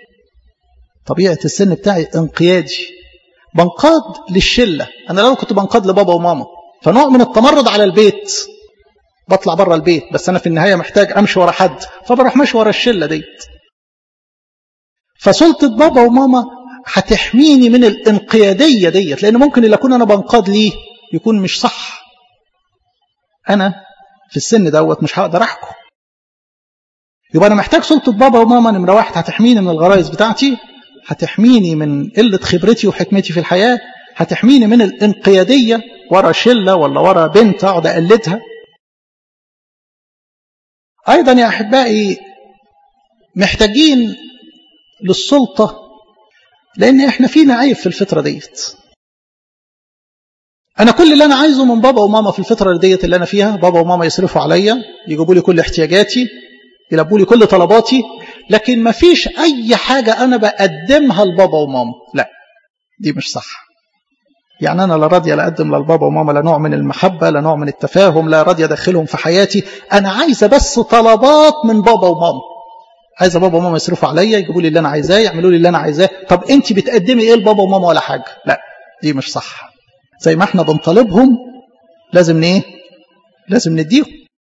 طبيعة السن بتاعي انقيادي، بنقاد للشلة. أنا لو كنت بنقاد لبابا وماما، فنوع من التمرد على البيت، بطلع بره البيت، بس أنا في النهاية محتاج أمشي ورا حد، فبروح ماشي ورا الشلة ديت. فسلطة بابا وماما هتحميني من الانقيادية ديت، لأن ممكن اللي أكون أنا بنقاد ليه يكون مش صح. أنا في السن دوت مش هقدر أحكم. يبقى أنا محتاج سلطة بابا وماما. نمرة 1 هتحميني من الغرائز بتاعتي، هتحميني من قلة خبرتي وحكمتي في الحياة، هتحميني من الانقيادية ورا شلة ولا ورا بنت أقعد أقلدها. أيضا يا أحبائي محتاجين للسلطة، لأن إحنا فينا عيب في الفترة ديت. أنا كل اللي أنا عايزه من بابا وماما في الفترة ديت اللي أنا فيها، بابا وماما يصرفوا عليا، يجيبوا لي كل احتياجاتي، يلبوا لي كل طلباتي، لكن ما فيش أي حاجة أنا بقدمها لبابا وماما. لا، دي مش صح. يعني أنا لا راضية لا أقدم للبابا وماما لا نوع من المحبة، لا نوع من التفاهم، لا راضية أدخلهم في حياتي. أنا عايزة بس طلبات من بابا وماما، عايزة بابا وماما يصرفوا عليا، يجيبوا لي اللي أنا عايزاه، يعملوا لي اللي أنا عايزاه. طب أنت بتقدمي إيه لبابا وماما؟ ولا حاجة. لا، دي مش صح. زي ما احنا بنطالبهم لازم نديهم.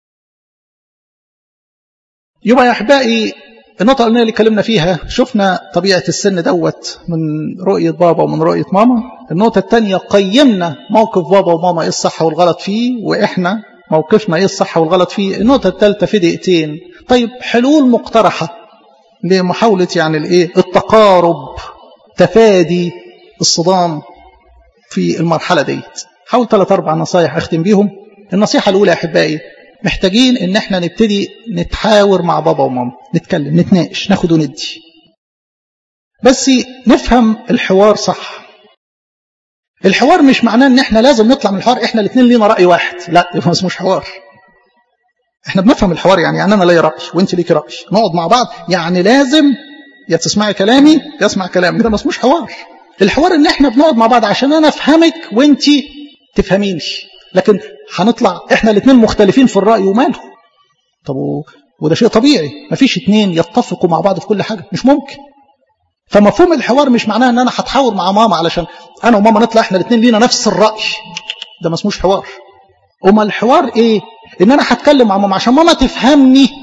يبقى يا أحبائي النقطة اللي اتكلمنا فيها، شفنا طبيعة السن دوت من رؤية بابا ومن رؤية ماما. النقطة الثانية قيمنا موقف بابا وماما إيه الصح والغلط فيه، وإحنا موقفنا إيه الصح والغلط فيه. النقطة الثالثة في دقيقتين، طيب حلول مقترحة لمحاولة يعني التقارب، تفادي الصدام في المرحلة ديت. حاول 3-4 نصايح أختم بيهم. النصيحة الأولى يا أحبائي، محتاجين إن احنا نبتدي نتحاور مع بابا وماما، نتكلم، نتناقش، ناخد وندي، بس نفهم الحوار صح. الحوار مش معناه ان احنا لازم نطلع من الحوار احنا الاثنين لينا رأي واحد، لا، يبقى اسمه حوار. احنا بنفهم الحوار يعني انا ليا رأي وانت ليكي رأي، نقعد مع بعض، يعني لازم يا تسمعي كلامي يسمع كلامي، ده ما اسموش حوار. الحوار ان احنا بنقعد مع بعض عشان انا افهمك وانت تفهميني، لكن هنطلع احنا الاثنين مختلفين في الرأي وماله. طب وده شيء طبيعي، مفيش اثنين يتفقوا مع بعض في كل حاجة، مش ممكن. فمفهوم الحوار مش معناه ان انا هتحاور مع ماما علشان انا وماما نطلع احنا الاثنين لينا نفس الرأي، ده ما اسموش حوار. امال الحوار ايه؟ ان انا هتكلم مع ماما عشان ماما تفهمني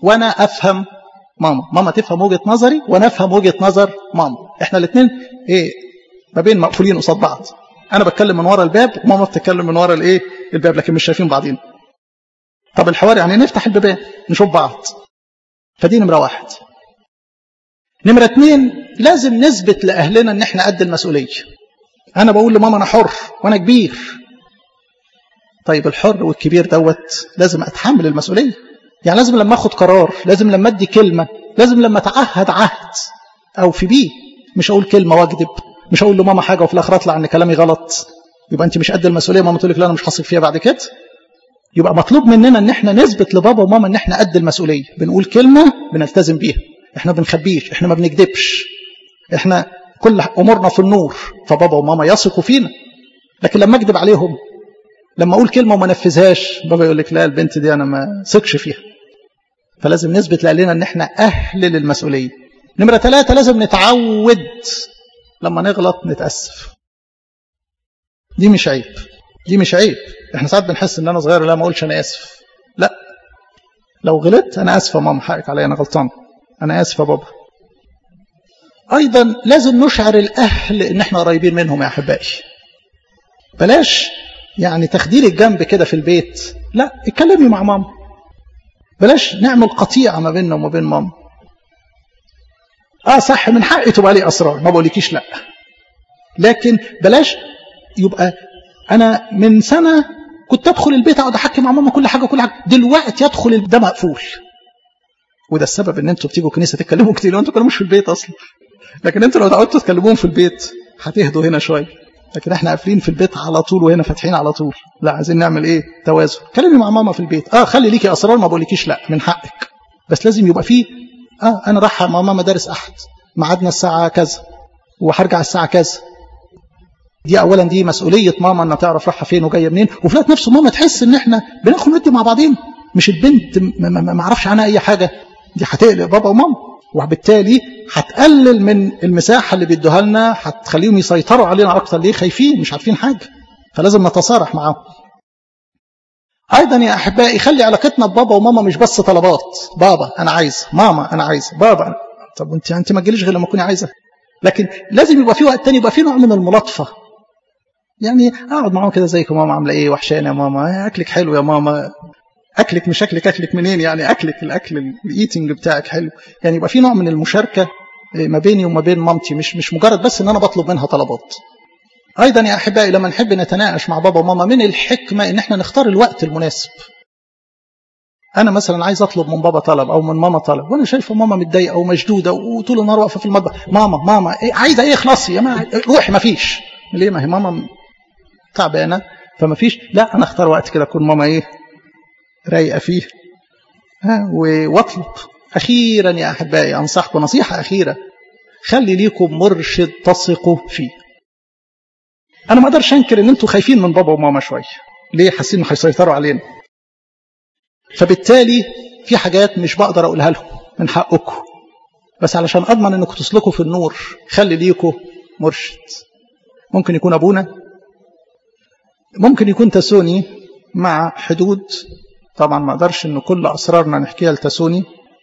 وانا افهم ماما تفهم وجهة نظري وانا افهم وجهة نظر ماما. احنا الاثنين ايه ما بين مقفولين قصاد بعض. انا بتكلم من ورا الباب وماما بتتكلم من ورا الايه الباب، لكن مش شايفين بعضين. طب الحوار يعني نفتح البيبان نشوف بعض. فدي نمرة 1. نمرة 2 لازم نثبت لأهلنا ان احنا قد المسؤولية. انا بقول لماما انا حر وانا كبير. طيب الحر والكبير دوت لازم اتحمل المسؤولية. يعني لازم لما اخد قرار، لازم لما ادي كلمة، لازم لما اتعهد عهد او في بيه، مش اقول كلمة واكذب، مش اقول لماما حاجة وفي الاخر اطلع ان كلامي غلط. يبقى انت مش قد المسؤولية. ماما تقول لك لا انا مش هثق فيها بعد كده. يبقى مطلوب مننا ان احنا نثبت لبابا وماما ان احنا قد المسؤولية. بنقول كلمة بنلتزم بيها، احنا ما بنخبيش، احنا ما بنكذبش، احنا كل امورنا في النور، فبابا وماما يثقوا فينا. لكن لما اكذب عليهم، لما اقول كلمة وما نفذهاش، بابا يقول لك لا البنت دي انا ما ثقش فيها. فلازم نثبت لأهلنا ان احنا اهل للمسؤولية. نمرة 3 لازم نتعود لما نغلط نتأسف. دي مش عيب، دي مش عيب. احنا ساعات بنحس ان انا صغير لا ما اقولش انا اسف. لا، لو غلطت انا اسف يا ماما، حقك عليا انا غلطان، انا اسف يا بابا. ايضا لازم نشعر الاهل ان احنا قريبين منهم يا احبائي. بلاش يعني تخدير الجنب كده في البيت، لا اتكلمي مع ماما. بلاش نعمل قطيعة ما بيننا وما بين ماما. صح من حقي تبقى لي اسرار، ما بقولكيش لا، لكن بلاش يبقى انا من سنة كنت ادخل البيت اقعد احكي مع ماما كل حاجة، دلوقتي ادخل ده مقفول. وده السبب ان انتوا بتيجوا كنيسة تتكلموا كتير وانتوا كلاموش في البيت اصلا. لكن انتوا لو تعودتوا تكلموهم في البيت هتهدوا هنا شوية. لكن احنا قافلين في البيت على طول وهنا فاتحين على طول. لا، عايزين نعمل ايه؟ توازن. كلمي مع ماما في البيت. خلي ليكي اسرار، ما بقولكيش لا، من حقك. بس لازم يبقى فيه انا رايح مع ماما مدارس احد، ميعادنا الساعة كذا وهرجع الساعة كذا. دي اولا دي مسؤولية ماما انها تعرف رايحة فين وجاية منين، وفي الوقت نفسه ماما تحس ان احنا بناخد ندي مع بعضين. مش البنت ما اعرفش عنها اي حاجة، دي هتقلق بابا وماما، وبالتالي هتقلل من المساحة اللي بيدوها لنا، هتخليهم يسيطروا علينا اكتر. ليه؟ خايفين مش عارفين حاجة. فلازم نتصارح معاهم. ايضا يا احبائي خلي علاقتنا ببابا وماما مش بس طلبات. بابا انا عايز، ماما انا عايز، بابا طب انت ما تجيليش غير لما تكوني عايزه. لكن لازم يبقى في وقت تاني، يبقى في نوع من الملاطفه. يعني اقعد معاهم كده، ازيك يا ماما، عامله ايه، وحشانه يا ماما، اكلك حلو يا ماما. اكلك مش اكلك منين يعني، اكلك الاكل الايتنج بتاعك حلو. يعني يبقى في نوع من المشاركه ما بيني وما بين مامتي، مش مجرد بس ان انا بطلب منها طلبات. ايضا يا احبائي لما نحب نتناقش مع بابا وماما، من الحكمه ان احنا نختار الوقت المناسب. انا مثلا عايز اطلب من بابا طلب او من ماما طلب، وانا شايفه ماما متضايقه ومشدوده وطول النهار واقفه في المطبخ، ماما إيه عايزه ايه، اخلصي يا ما روحي. ما فيش ليه؟ ما هي ماما تعبانه فما فيش. لا، انا اختار وقت كده اكون ماما ايه رايقه فيه واطلب. اخيرا يا احبائي انصحكم نصيحه اخيره، خلي ليكم مرشد تثقوا فيه. انا ما اقدرش انكر ان انتوا خايفين من بابا وماما شويه. ليه؟ حاسين انه هيسيطروا علينا. فبالتالي في حاجات مش بقدر اقولها لهم، من حقكم. بس علشان اضمن انكم تسلكوا في النور، خلي ليكم مرشد. ممكن يكون ابونا، ممكن يكون تسوني مع حدود. طبعا ما اقدرش ان كل اسرارنا نحكيها لتسوني،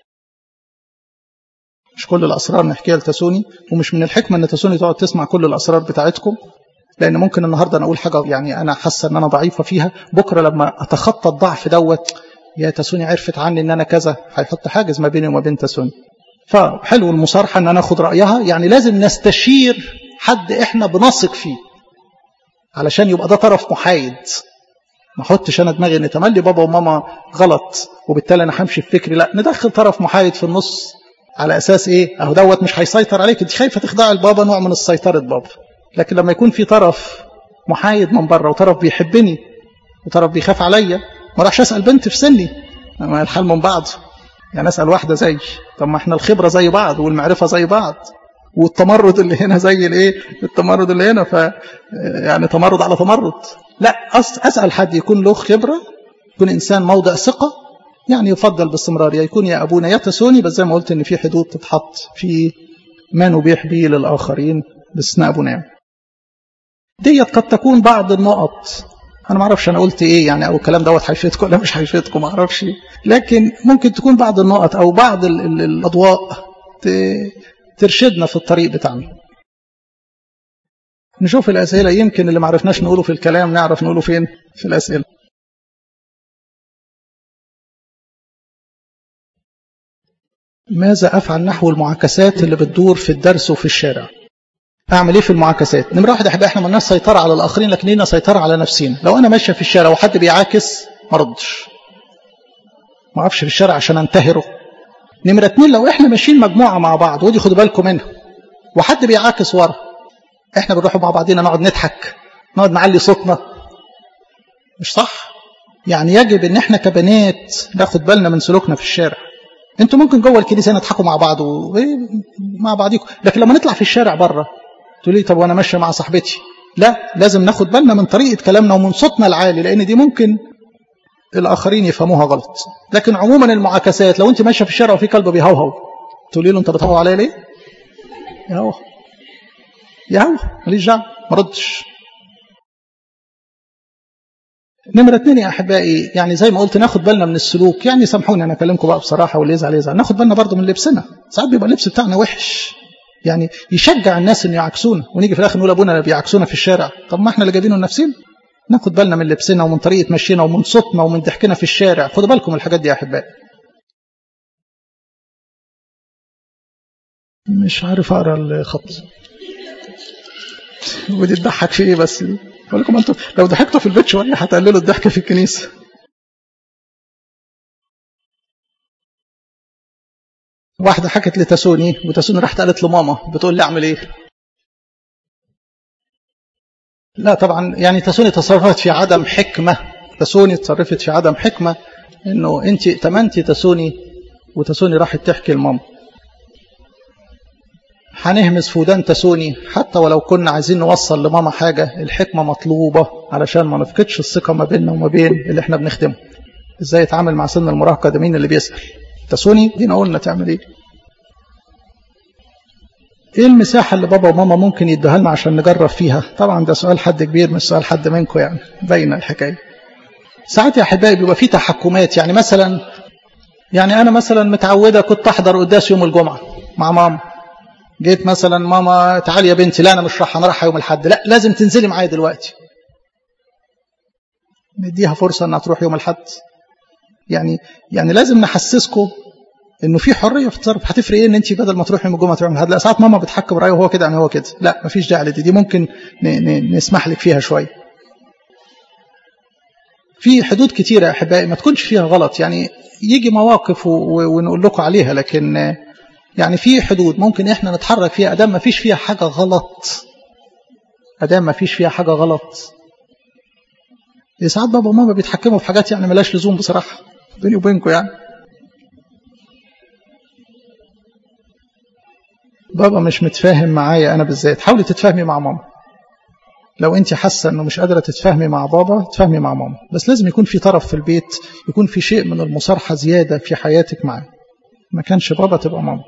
مش كل الاسرار نحكيها لتسوني، ومش من الحكمه ان تسوني تقعد تسمع كل الاسرار بتاعتكم. لان ممكن النهارده انا اقول حاجه يعني انا حاسه ان انا ضعيفه فيها، بكره لما اتخطى الضعف دوت، يا تسوني عرفت عني ان انا كذا، هيحط حاجز ما بيني وما بين تسوني. فحلو المصارحه ان انا اخد رايها. يعني لازم نستشير حد احنا بنثق فيه، علشان يبقى ده طرف محايد. ما احطش انا دماغي ان تملي بابا وماما غلط وبالتالي انا همشي في فكري. لا، ندخل طرف محايد في النص. على اساس ايه؟ اهو دوت مش هيسيطر عليك، انت خايفه تخضعي لبابا، نوع من السيطره بابا. لكن لما يكون في طرف محايد من بره، وطرف بيحبني وطرف بيخاف عليا، ما راحش اسال بنت في سني، ما الحال من بعض. يعني اسال واحده زي، طب ما احنا الخبره زي بعض والمعرفه زي بعض، والتمرد اللي هنا زي الايه، التمرد اللي هنا، ف يعني تمرد على تمرد. لا، اسال حد يكون له خبره، يكون انسان موضع ثقه. يعني يفضل باستمرار يكون يا ابونا يا تسوني، بس زي ما قلت ان في حدود تتحط في ما نبيح به للاخرين باستثناء ابونا. ديت قد تكون بعض النقط أنا ما أعرفش أنا قلت إيه يعني، أو الكلام دوت هيفيدكم ولا مش هيفيدكم ما أعرفش، لكن ممكن تكون بعض النقط أو بعض الأضواء ترشدنا في الطريق بتاعنا. نشوف الأسئلة، يمكن اللي ما عرفناش نقوله في الكلام نعرف نقوله فين في الأسئلة. ماذا أفعل نحو المعاكسات اللي بتدور في الدرس وفي الشارع؟ أعمل إيه في المعاكسات؟ نمرة واحد إحنا ما لناش سيطرة على الآخرين، لكن لنا سيطرة على نفسنا. لو أنا ماشية في الشارع وحد بيعاكس ما ردش، ما أقفش في الشارع عشان أنتهره. نمرة اتنين، لو إحنا ماشيين مجموعة مع بعض ودي خدوا بالكم منها وحد بيعاكس ورا، إحنا بنروح مع بعضينا نقعد نضحك، نقعد نعلي صوتنا، مش صح؟ يعني يجب إن إحنا كبنات ناخد بالنا من سلوكنا في الشارع. أنتوا ممكن جوه الكنيسة نضحكوا مع بعض مع بعضيكم، لكن لما نطلع في الشارع بره تقول لي طب وانا ماشيه مع صاحبتي، لا، لازم ناخد بالنا من طريقه كلامنا ومن صوتنا العالي، لان دي ممكن الاخرين يفهموها غلط. لكن عموما المعاكسات، لو انت ماشيه في الشارع وفي كلب بيهوهو تقولي له انت بتهوهو عليا ليه؟ يهوه يهوه، ماليش دعوه، ما ردش. نمرة 2 يا احبائي، يعني زي ما قلت ناخد بالنا من السلوك. يعني سامحوني انا اكلمكم بقى بصراحه، واللي يزعل يزعل. ناخد بالنا برضه من لبسنا، ساعات بيبقى اللبس بتاعنا وحش، يعني يشجع الناس ان يعكسونا، ونيجي في الاخر نقول ابونا بيعكسونا في الشارع. طب ما احنا اللي جايبينه لنفسنا. ناخد بالنا من لبسنا ومن طريقه مشينا ومن صوتنا ومن ضحكنا في الشارع. خدوا بالكم الحاجات دي يا احبائي. مش عارف اقرا الخط ودي تضحك في ايه بس دي. بقول لكم انتوا لو ضحكتوا في البيت شويه هتقللوا الضحك في الكنيسه. واحده حكت لتسوني، وتسوني راحت قالت لماما بتقول لي اعمل ايه. لا طبعا، يعني تسوني تصرفت في عدم حكمه. تسوني تصرفت في عدم حكمه، انه انت تمنتي تسوني وتسوني راحت تحكي لماما. هنهمس في ودان تسوني حتى ولو كنا عايزين نوصل لماما حاجه. الحكمه مطلوبه علشان ما نفقدش الثقه ما بيننا وما بين اللي احنا بنخدمه. ازاي يتعامل مع سن المراهقه ده؟ مين اللي بيسال؟ تسوني دينا قلنا تعمل ايه. ايه المساحه اللي بابا وماما ممكن يدوها لنا عشان نجرب فيها؟ طبعا ده سؤال حد كبير مش سؤال حد منكم، يعني باينه الحكايه. ساعات يا احبائي بيبقى في تحكمات. يعني مثلا، يعني انا مثلا متعوده كنت احضر قداس يوم الجمعه مع ماما. جيت مثلا ماما تعالي يا بنتي، لا انا مش رايحه، انا رايحه يوم الاحد. لا لازم تنزلي معايا دلوقتي. نديها فرصه انها تروح يوم الاحد. يعني لازم نحسسكم انه في حريه في التصرف. هتفرق ايه ان انت بدل ما تروحي يوم الجمعه تروحي يوم الاحد؟ لا، ساعات ماما بتحكم رايه وهو كده يعني هو كده. لا مفيش داعي لدي، ممكن نسمح لك فيها شويه. في حدود كتيره يا احبائي ما تكونش فيها غلط. يعني يجي مواقف ونقول لكم عليها، لكن يعني في حدود ممكن احنا نتحرك فيها ادام ما فيش فيها حاجه غلط. ادام ما فيش فيها حاجه غلط. ساعات بابا وماما بيتحكموا في حاجات يعني ملاش لزوم بصراحه، بيني وبينكم. يعني بابا مش متفاهم معايا انا بالذات، حاولي تتفاهمي مع ماما. لو انت حاسه انه مش قادره تتفاهمي مع بابا تفاهمي مع ماما، بس لازم يكون في طرف في البيت، يكون في شيء من المصارحه زياده في حياتك معاه. ما كانش بابا تبقى ماما.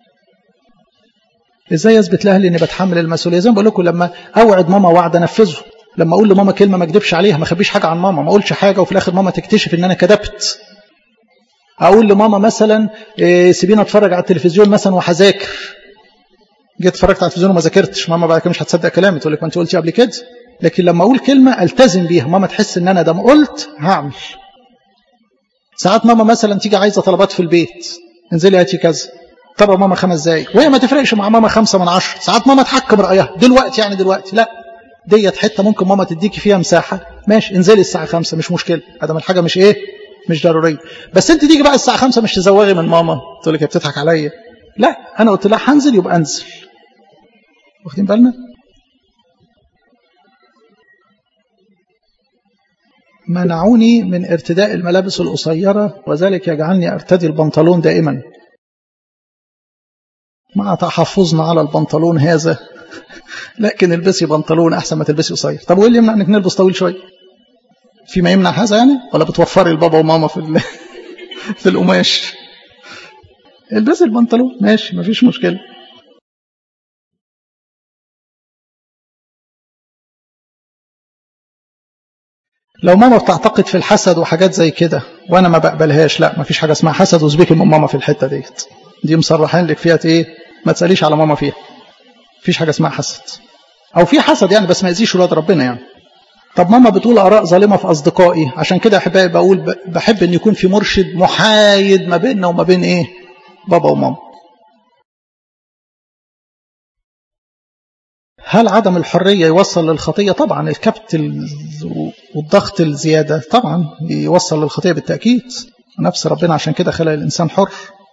ازاي اثبت لاهلي اني بتحمل المسؤوليه؟ زي ما بقول لكم، لما اوعد ماما وعد انفذه. لما اقول لماما كلمه ما اكذبش عليها، ما اخبيش حاجه عن ماما، ما اقولش حاجه وفي الاخر ماما تكتشف ان انا كذبت. اقول لماما مثلا سيبينا اتفرج على التلفزيون مثلا وهذاكر. جيت اتفرجت على التلفزيون وما ذاكرتش، ماما بعد كده مش هتصدق كلامي، تقول لك ما انت قلتي قبل كده. لكن لما اقول كلمه التزم بيها، ماما تحس ان انا ده ما قلت هعمل. ساعات ماما مثلا تيجي عايزه طلبات في البيت، انزلي هاتي كذا. طب ماما 5 دقايق، وهي ما تفرقش مع ماما 5 من 10. ساعات ماما تحكم رايها دلوقتي، يعني دلوقتي لا، ديت حته ممكن ماما تديكي فيها مساحه، ماشي انزلي الساعه 5 مش مشكله، ادام الحاجه مش ايه، مش ضروريه. بس انت تيجي بقى الساعه 5 مش تزوغي من ماما، تقول لك هي بتضحك عليا. لا، انا قلت لها هنزل يبقى انزل. واخدين بالنا؟ منعوني من ارتداء الملابس القصيرة، وذلك يجعلني ارتدي البنطلون دائما، مع تحفظنا على البنطلون هذا. لكن البسي بنطلون احسن ما تلبسي قصير. طب وايه اللي يمنع انك نلبس طويل شويه؟ فيما يمنع هذا يعني؟ ولا بتوفري البابا وماما في القماش؟ البسي البنطلون ماشي، مفيش مشكله. لو ماما بتعتقد في الحسد وحاجات زي كده وانا ما بقبلهاش، لا ما فيش حاجه اسمها حسد، وسبيكي من ماما في الحته دي مصرحين لك فيها ايه، ما تساليش على ماما فيها. مفيش حاجه اسمها حسد، او في حسد يعني بس ما يأذيش ولاد ربنا يعني. طب ماما بتقول اراء ظالمه في اصدقائي، عشان كده احبائي بقول بحب ان يكون في مرشد محايد ما بيننا وما بين ايه، بابا وماما. هل عدم الحريه يوصل للخطيه؟ طبعا الكبت والضغط الزياده طبعا يوصل للخطيه بالتاكيد. نفس ربنا عشان كده خلق الانسان حر.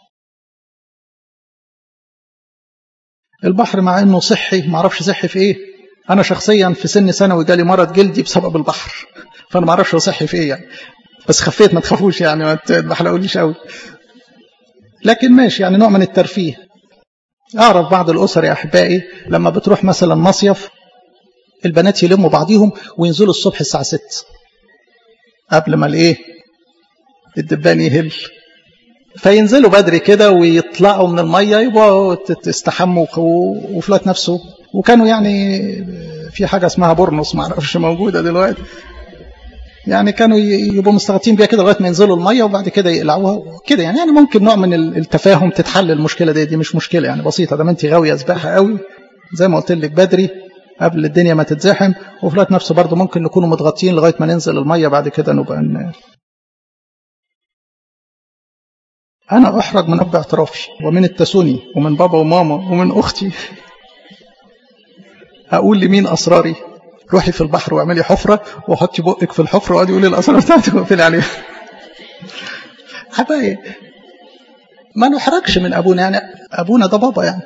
البحر مع انه صحي، ما اعرفش صحي في ايه. انا شخصيا في سن ثانوي جالي مرض جلدي بسبب البحر، فانا ما اعرفش هو صحي في ايه يعني، بس خفيت، ما تخافوش يعني، ما تحلقوليش قوي، لكن ماشي يعني نوع من الترفيه. اعرف بعض الاسر يا احبائي لما بتروح مثلا مصيف، البنات يلموا بعضيهم وينزلوا الصبح الساعه 6 قبل ما الايه الدبان يهل، فينزلوا بدري كده ويطلعوا من الميه يبقوا تستحموا وفلات نفسه. وكانوا يعني في حاجه اسمها بورنوس، ما اعرفش موجوده دلوقتي، يعني كانوا يبقوا مستغطين بيها كده لغايه ما ينزلوا الميه وبعد كده يقلعوها كده يعني ممكن نوع من التفاهم تتحل المشكله دي مش مشكله يعني بسيطه. ده ما انت غاويه سباحه قوي زي ما قلت لك بدري قبل الدنيا ما تتزحم، وفلات نفسه برضه ممكن نكونوا متغطين لغايه ما ننزل الميه بعد كده نبقى أنا أحرج من أب اعترافي ومن التسوني ومن بابا وماما ومن أختي. أقول لمين أسراري؟ روحي في البحر واعملي حفرة وحطي بقك في الحفرة وقعدي قولي الأسرار بتاعتك وقفلي عليها. حبايب ما نحرجش من أبونا، يعني أبونا ده بابا يعني،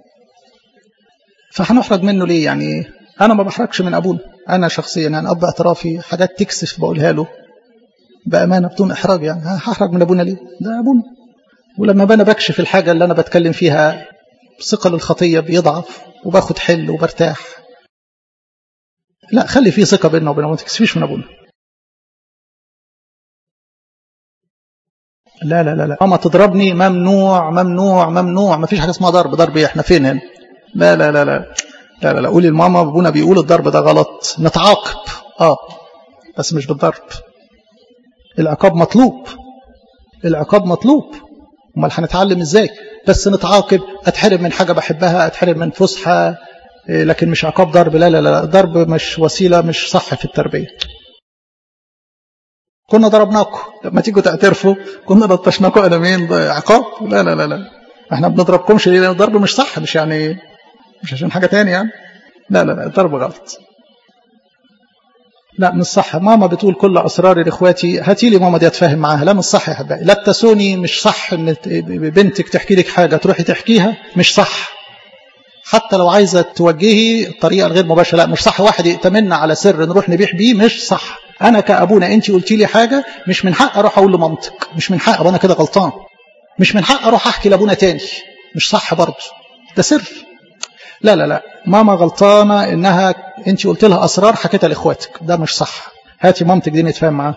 فهنحرج منه ليه يعني؟ أنا ما بحرجش من أبونا، أنا شخصيا يعني أب اعترافي حاجات تكسف بقولها له بأمانة بدون إحراج، يعني هحرج من أبونا ليه؟ ده أبونا. ولما أنا بكشف الحاجة اللي أنا بتكلم فيها ثقل الخطية بيضعف وباخد حل وبرتاح. لا خلي فيه ثقة بيننا وبينه، ما تكسفيش من أبونا. لا لا لا لا، ماما تضربني، ممنوع ممنوع ممنوع، ما فيش حاجة اسمها ضرب إيه؟ احنا فين هنا؟ لا لا لا لا لا لا, لا. قولي لماما أبونا بيقول الضرب ده غلط، نتعاقب بس مش بالضرب. العقاب مطلوب، العقاب مطلوب، امال هنتعلم ازاي؟ بس نتعاقب، اتحرم من حاجه بحبها، اتحرم من فسحه، لكن مش عقاب ضرب. لا لا لا، ضرب مش وسيله، مش صح في التربيه. كنا ضربناكم لما تيجوا تعترفوا، كنا لطشناكم قدمين عقاب. لا لا لا لا، احنا ما بنضربكمش ليه؟ الضرب مش صح، مش يعني مش عشان حاجه ثانيه يعني. لا لا لا، الضرب غلط، لا مش صح. ماما بتقول كل اسراري لاخواتي، هاتي لي ماما دي اتفاهم معاها. لا مش صح يا حبايبي، لا التسوني مش صح ان بنتك تحكي لك حاجه تروحي تحكيها، مش صح. حتى لو عايزه توجهي الطريقه الغير مباشره، لا مش صح. واحد يأتمنى على سر نروح نبيح بيه، مش صح. انا كابونا انت قلتي لي حاجه، مش من حق اروح اقول لمامتك، مش من حق، انا كده غلطان. مش من حق اروح احكي لابونا تاني، مش صح برضه، ده سر. لا لا لا، ماما غلطانه انها انت قلت لها اسرار حكيتها لاخواتك، ده مش صح. هاتي مامتك دي نتفاهم معاها.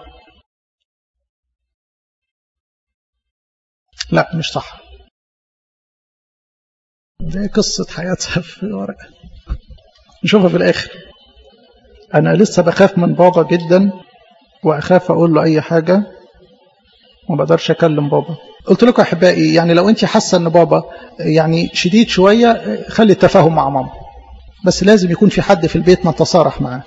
لا مش صح، دي قصه حياتها في ورقه نشوفها في الاخر. انا لسه بخاف من بابا جدا، واخاف اقول له اي حاجه، وما بقدرش اكلم بابا. قلت لكم احبائي يعني لو انت حاسه ان بابا يعني شديد شويه، خلي التفاهم مع ماما، بس لازم يكون في حد في البيت نتصارح معاه.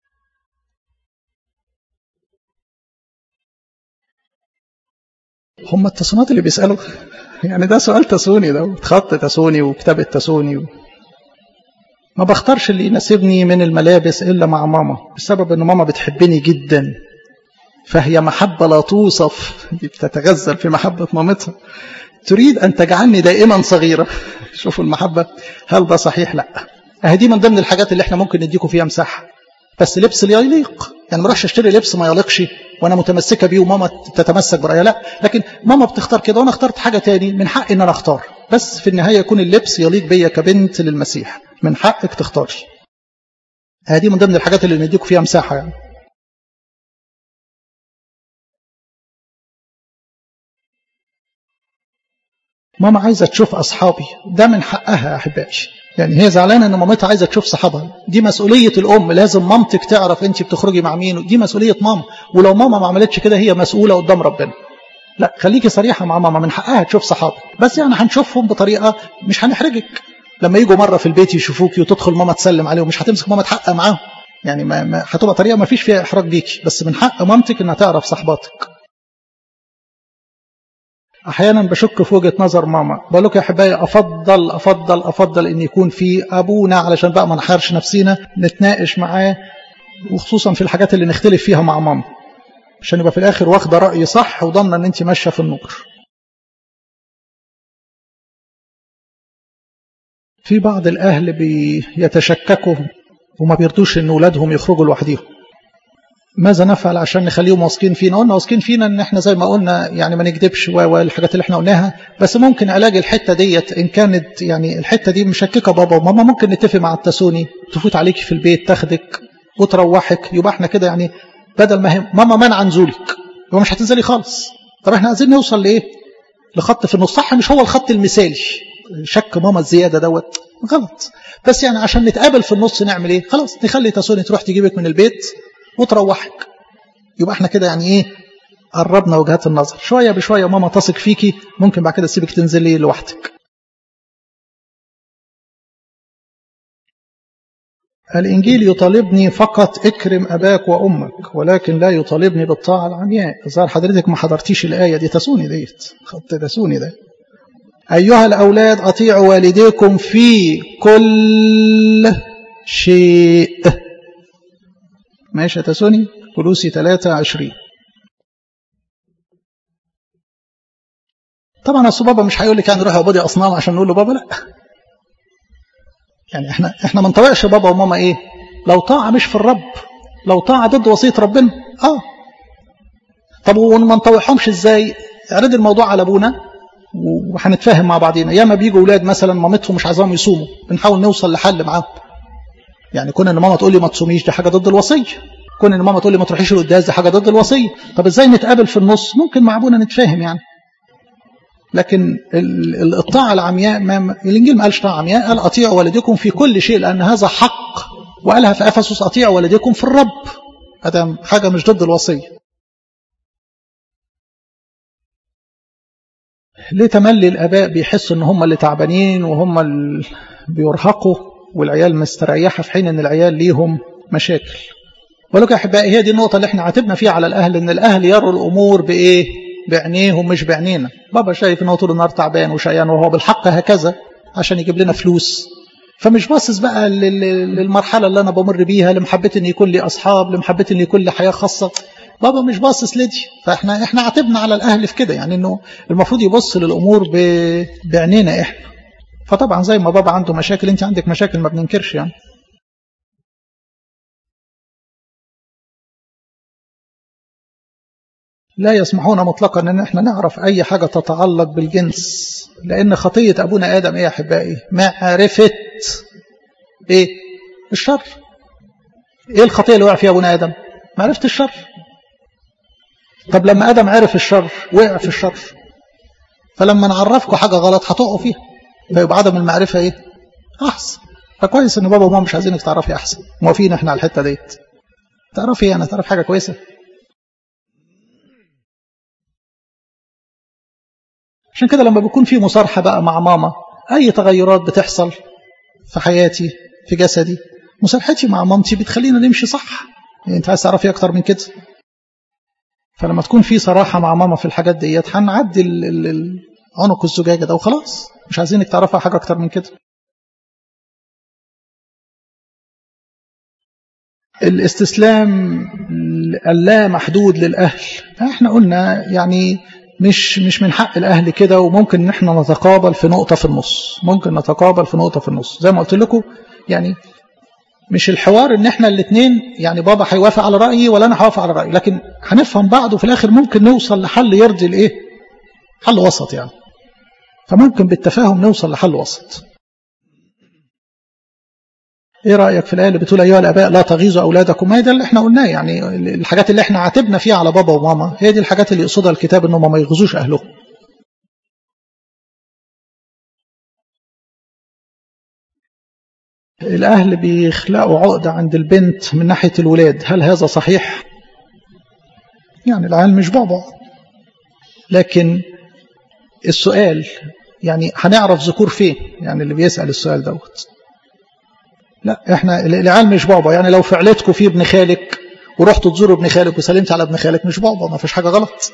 هم التصونات اللي بيسالوا يعني ده سؤال تسوني، ده خط تسوني وكتابه تسوني ما بختارش اللي يناسبني من الملابس الا مع ماما، بسبب ان ماما بتحبني جدا، فهي محبه لا توصف، دي بتتغزل في محبه مامتها، تريد أن تجعلني دائما صغيرة. شوفوا المحبة، هل ده صحيح؟ لا. دي من ضمن الحاجات اللي احنا ممكن نديكم فيها مساحة، بس لبس اللي يليق، يعني ما اروحش اشتري لبس ما يليقش وانا متمسكة بيه وماما تتمسك برأيها، لا. لكن ماما بتختار كده وانا اخترت حاجة تاني، من حق ان انا اختار، بس في النهاية يكون اللبس يليق بيا كبنت للمسيح، من حقك تختاري. دي من ضمن الحاجات اللي نديكم فيها مساحة يعني. ماما عايزة تشوف أصحابي، ده من حقها يا أحبائي، يعني هي زعلانة ان مامتها عايزة تشوف صحابها، دي مسؤولية الام، لازم مامتك تعرف انت بتخرجي مع مين، دي مسؤولية ماما. ولو ماما ما عملتش كده هي مسؤولة قدام ربنا. لا خليكي صريحة مع ماما، من حقها تشوف صحابك، بس يعني هنشوفهم بطريقة مش هنحرجك. لما يجوا مرة في البيت يشوفوكي وتدخل ماما تسلم عليهم، مش هتمسك ماما تحقق معاهم، يعني ما هتبقى طريقة ما فيش فيها إحراج ليكي، بس من حق مامتك إنها تعرف صحباتك. أحيانا بشك في وجهة نظر ماما، بقول لك يا أحبائي أفضل إن يكون في أبونا، علشان بقى ما نحيرش نفسينا، نتناقش معاه، وخصوصا في الحاجات اللي نختلف فيها مع ماما، عشان يبقى في الآخر واخدة رأي صح وضمن إن أنت ماشية في النور. في بعض الأهل بيتشككوا وما بيرضوش إن أولادهم يخرجوا لوحديهم. ماذا نفعل عشان نخليهم واثقين فينا؟ قلنا واثقين فينا إن إحنا زي ما قلنا يعني ما نكذبش والحاجات اللي إحنا قلناها، بس ممكن علاج الحتة ديت إن كانت يعني الحتة دي مشككة بابا وماما، ممكن نتفق مع التسوني تفوت عليك في البيت تاخدك وتروحك، يبقى إحنا كده يعني بدل ما هي ماما منع نزولك يبقى مش هتنزلي خالص. طب إحنا عايزين نوصل لإيه؟ لخط في النص. صح مش هو الخط المثالي، شك ماما الزيادة دوت غلط، بس يعني عشان نتقابل في النص نعمل ايه؟ خلاص نخلي تسوني تروح تجيبك من البيت وتروحك، يبقى احنا كده يعني ايه قربنا وجهات النظر شوية بشوية. ماما تثق فيكي، ممكن بعد كده تسيبك تنزلي لوحدك. الإنجيل يطالبني فقط اكرم أباك وأمك، ولكن لا يطالبني بالطاعة العمياء. ظهر حضرتك ما حضرتيش الآية دي، تسوني ديت خط تسوني ده. أيها الأولاد أطيعوا والديكم في كل شيء. ماشي يا تسوني؟ كولوسي 23. طبعا أصل بابا مش هيقول لك يعني روح اعبدي أصنام عشان نقول له بابا، لا. يعني احنا ما نطوعش بابا وماما ايه لو طاعة مش في الرب، لو طاعة ضد وصية ربنا. طب وما نطوعهمش ازاي؟ اعرض الموضوع على ابونا وهنتفاهم مع بعضينا. ياما بيجوا اولاد مثلا مامتهم مش عايزاهم يصوموا، بنحاول نوصل لحل معاهم. يعني كون ان ماما تقول لي ما تصوميش دي حاجه ضد الوصيه، كون ان ماما تقول لي ما تروحيش القداس دي حاجه ضد الوصيه. طب ازاي نتقابل في النص؟ ممكن مع ابونا نتفاهم يعني. لكن الطاعه العمياء الانجيل ما قالش طاعه عمياء، قال اطيعوا والديكم في كل شيء لان هذا حق، وقالها في افسس اطيعوا والديكم في الرب. هذا حاجه مش ضد الوصيه. ليه تملي الآباء بيحسوا ان هم اللي تعبانين وهم اللي بيرهقوا والعيال مستريحة، في حين ان العيال ليهم مشاكل؟ ولك يا أحبائي هي دي النقطة اللي احنا عاتبنا فيها على الأهل، ان الأهل يروا الأمور بإيه؟ بعينيهم مش بعينينا. بابا شايف ان هو طول النهار تعبان وشقيان وهو بالحق هكذا عشان يجيب لنا فلوس، فمش باصص بقى للمرحلة اللي أنا بمر بيها، لمحبتي ان يكون لي أصحاب، لمحبتي ان يكون لي حياة خاصة. بابا مش باصص لدي. فاحنا عاتبنا على الاهل في كده، يعني انه المفروض يبص للامور بعينينا احنا. فطبعا زي ما بابا عنده مشاكل انت عندك مشاكل، ما بننكرش يعني. لا يسمحون مطلقا ان احنا نعرف اي حاجه تتعلق بالجنس، لان خطيه ابونا ادم ايه يا احبائي؟ معرفه ايه؟ الشر. ايه الخطيه اللي وقع فيها ابونا ادم؟ معرفه الشر. طب لما ادم عرف الشر وقع في الشر، فلما نعرفكم حاجه غلط هتقعوا فيها، فيبقى عدم المعرفه ايه؟ احسن. فكويس ان بابا وماما مش عايزينك تعرفي احسن، موافقين احنا على الحته ديت. تعرفي انا تعرف حاجه كويسه. عشان كده لما بيكون في مصارحه بقى مع ماما، اي تغيرات بتحصل في حياتي في جسدي، مصالحتي مع مامتي بتخلينا نمشي صح. يعني انت عايز تعرفي اكتر من كده؟ فلما تكون في صراحه مع ماما في الحاجات ديت هنعدي عنق الزجاجه ده وخلاص، مش عايزينك تعرفي حاجه اكتر من كده. الاستسلام اللا محدود للأهل، احنا قلنا يعني مش من حق الأهل كده، وممكن ان احنا نتقابل في نقطة في النص، ممكن نتقابل في نقطة في النص زي ما قلت لكم. يعني مش الحوار ان احنا الاثنين يعني بابا هيوافق على رأيي ولا انا هوافق على رأيي، لكن هنفهم بعض وفي الاخر ممكن نوصل لحل يرضي الايه؟ حل وسط يعني. فممكن بالتفاهم نوصل لحل وسط. ايه رأيك في الآية اللي بتقول أيها الآباء لا تغيظوا أولادكم؟ ما ده اللي احنا قلناه، يعني الحاجات اللي احنا عاتبنا فيها على بابا وماما هي دي الحاجات اللي يقصدها الكتاب انهم ما يغيظوش أهلهم. الأهل بيخلقوا عقدة عند البنت من ناحية الولاد، هل هذا صحيح؟ يعني العيال مش بعبع، لكن السؤال يعني هنعرف ذكور فين؟ يعني اللي بيسأل السؤال دوت. لا، احنا العيال مش بعبع، يعني لو في عيلتكم في ابن خالك ورحتوا تزوروا ابن خالك وسلمت على ابن خالك مش بعبع، ما فيش حاجة غلط.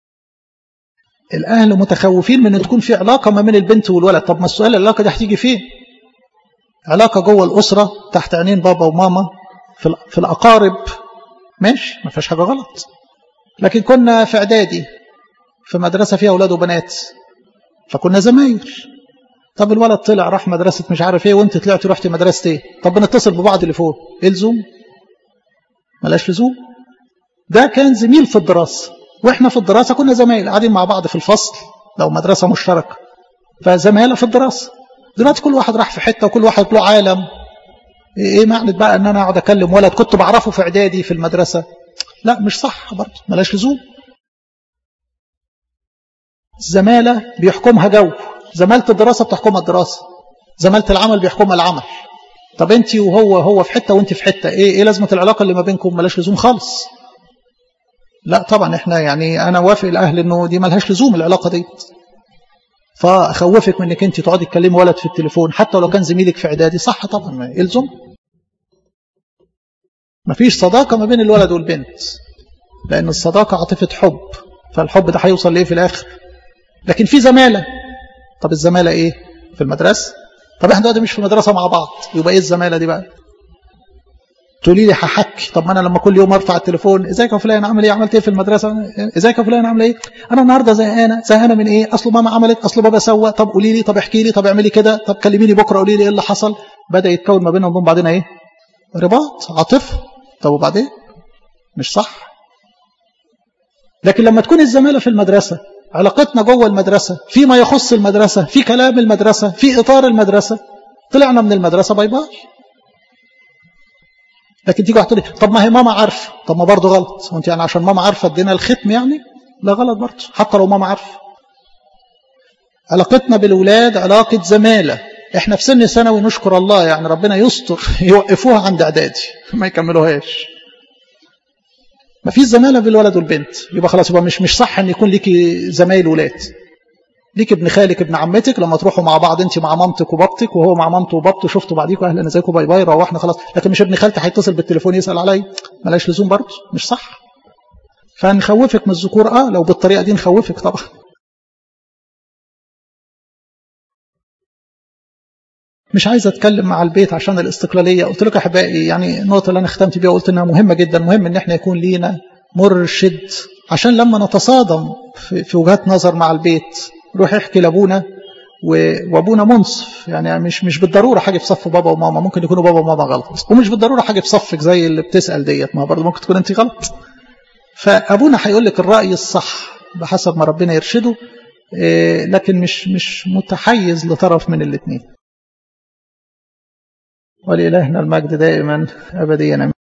الأهل متخوفين من أن تكون في علاقة ما بين البنت والولد. طب ما السؤال العلاقة دي هتيجي فين؟ علاقة جوه الأسرة تحت عينين بابا وماما في الأقارب ماشي، ما فيش حاجة غلط. لكن كنا في إعدادي في مدرسة فيها أولاد وبنات فكنا زمايل. طب الولد طلع راح مدرسة مش عارف ايه وانت طلعت رحت مدرسة ايه، طب بنتصل ببعض اللي فوق، ايه لزوم؟ ملاش لزوم. ده كان زميل في الدراسة واحنا في الدراسة كنا زمايل قاعدين مع بعض في الفصل لو مدرسة مشتركة، فزمايلة في الدراسة. دلوقتي كل واحد راح في حتة وكل واحد له عالم. ايه معنى بقى ان انا اقعد اكلم ولد كنت بعرفه في اعدادي في المدرسة؟ لا مش صح برضه، ملاش لزوم. الزمالة بيحكمها جو، زمالة الدراسة بتحكمها الدراسة، زمالة العمل بيحكمها العمل. طب انت وهو في حتة وانت في حتة، ايه لازمة العلاقة اللي ما بينكم؟ ملاش لزوم خالص. لا طبعا احنا يعني انا وافق الاهل انه دي ملهاش لزوم العلاقة دي. فاخوفك من انك انت تقعدي تكلمي ولد في التليفون حتى لو كان زميلك في اعدادي، صح طبعا ما يلزم. مفيش صداقة ما بين الولد والبنت، لان الصداقة عاطفة حب، فالحب ده هيوصل ليه في الاخر؟ لكن في زمالة. طب الزمالة ايه؟ في المدرسة. طب احنا دلوقتي مش في المدرسة مع بعض، يبقى ايه الزمالة دي بقى؟ تقولي لي هحكي. طب ما انا لما كل يوم ارفع التليفون، ازيك يا فلان عامل ايه، عملت ايه في المدرسة، ازيك يا فلان عامل ايه، انا النهارده زهقانه من ايه، اصل ماما عملت، اصل بابا سوى، طب قولي لي، طب احكي لي، طب اعملي كده، طب كلميني بكره قولي لي ايه اللي حصل. بدا يتكون ما بينهم وبين بعضنا ايه؟ رباط عاطفي. طب وبعدين؟ مش صح. لكن لما تكون الزمالة في المدرسة، علاقتنا جوه المدرسة فيما يخص المدرسة، في كلام المدرسة، في إطار المدرسة، طلعنا من المدرسة باي باي. لكن تيجي تقول لي طب ما هي ماما عارفة، طب ما برضه غلط. وانت يعني عشان ماما عارفة ادينا الختم يعني؟ لا غلط برضه، حتى لو ماما عارفة. علاقتنا بالولاد علاقة زمالة. احنا في سن ثانوي نشكر الله، يعني ربنا يستر يوقفوها عند اعدادي ما يكملوهاش. ما فيش زمالة بالولد والبنت، يبقى خلاص يبقى مش صح ان يكون ليكي زمايل ولاد. ليك ابن خالك ابن عمتك لما تروحوا مع بعض، انت مع مامتك وبابتك وهو مع مامته وبابته، شفتوا بعضيكم اهلا ازيكم باي باي روحنا خلاص. لكن مش ابن خالتي هيتصل بالتليفون يسال عليا، ملاش لزوم برضه، مش صح. فنخوفك من الذكور لو بالطريقه دي نخوفك طبعا. مش عايز اتكلم مع البيت عشان الاستقلاليه. قلت لك احبائي يعني النقطه اللي انا ختمت بيها وقلت انها مهمه جدا، مهم ان احنا يكون لينا مرشد عشان لما نتصادم في وجهات نظر مع البيت روح يحكي لابونا وابونا منصف. يعني مش بالضروره حاجه في صف بابا وماما، ممكن يكونوا بابا وماما غلط، ومش بالضروره حاجه في صفك زي اللي بتسال ديت، ما برضه ممكن تكون انت غلط. فابونا هيقول لك الراي الصح بحسب ما ربنا يرشده، لكن مش متحيز لطرف من الاثنين. ولإلهنا المجد دائما أبديا.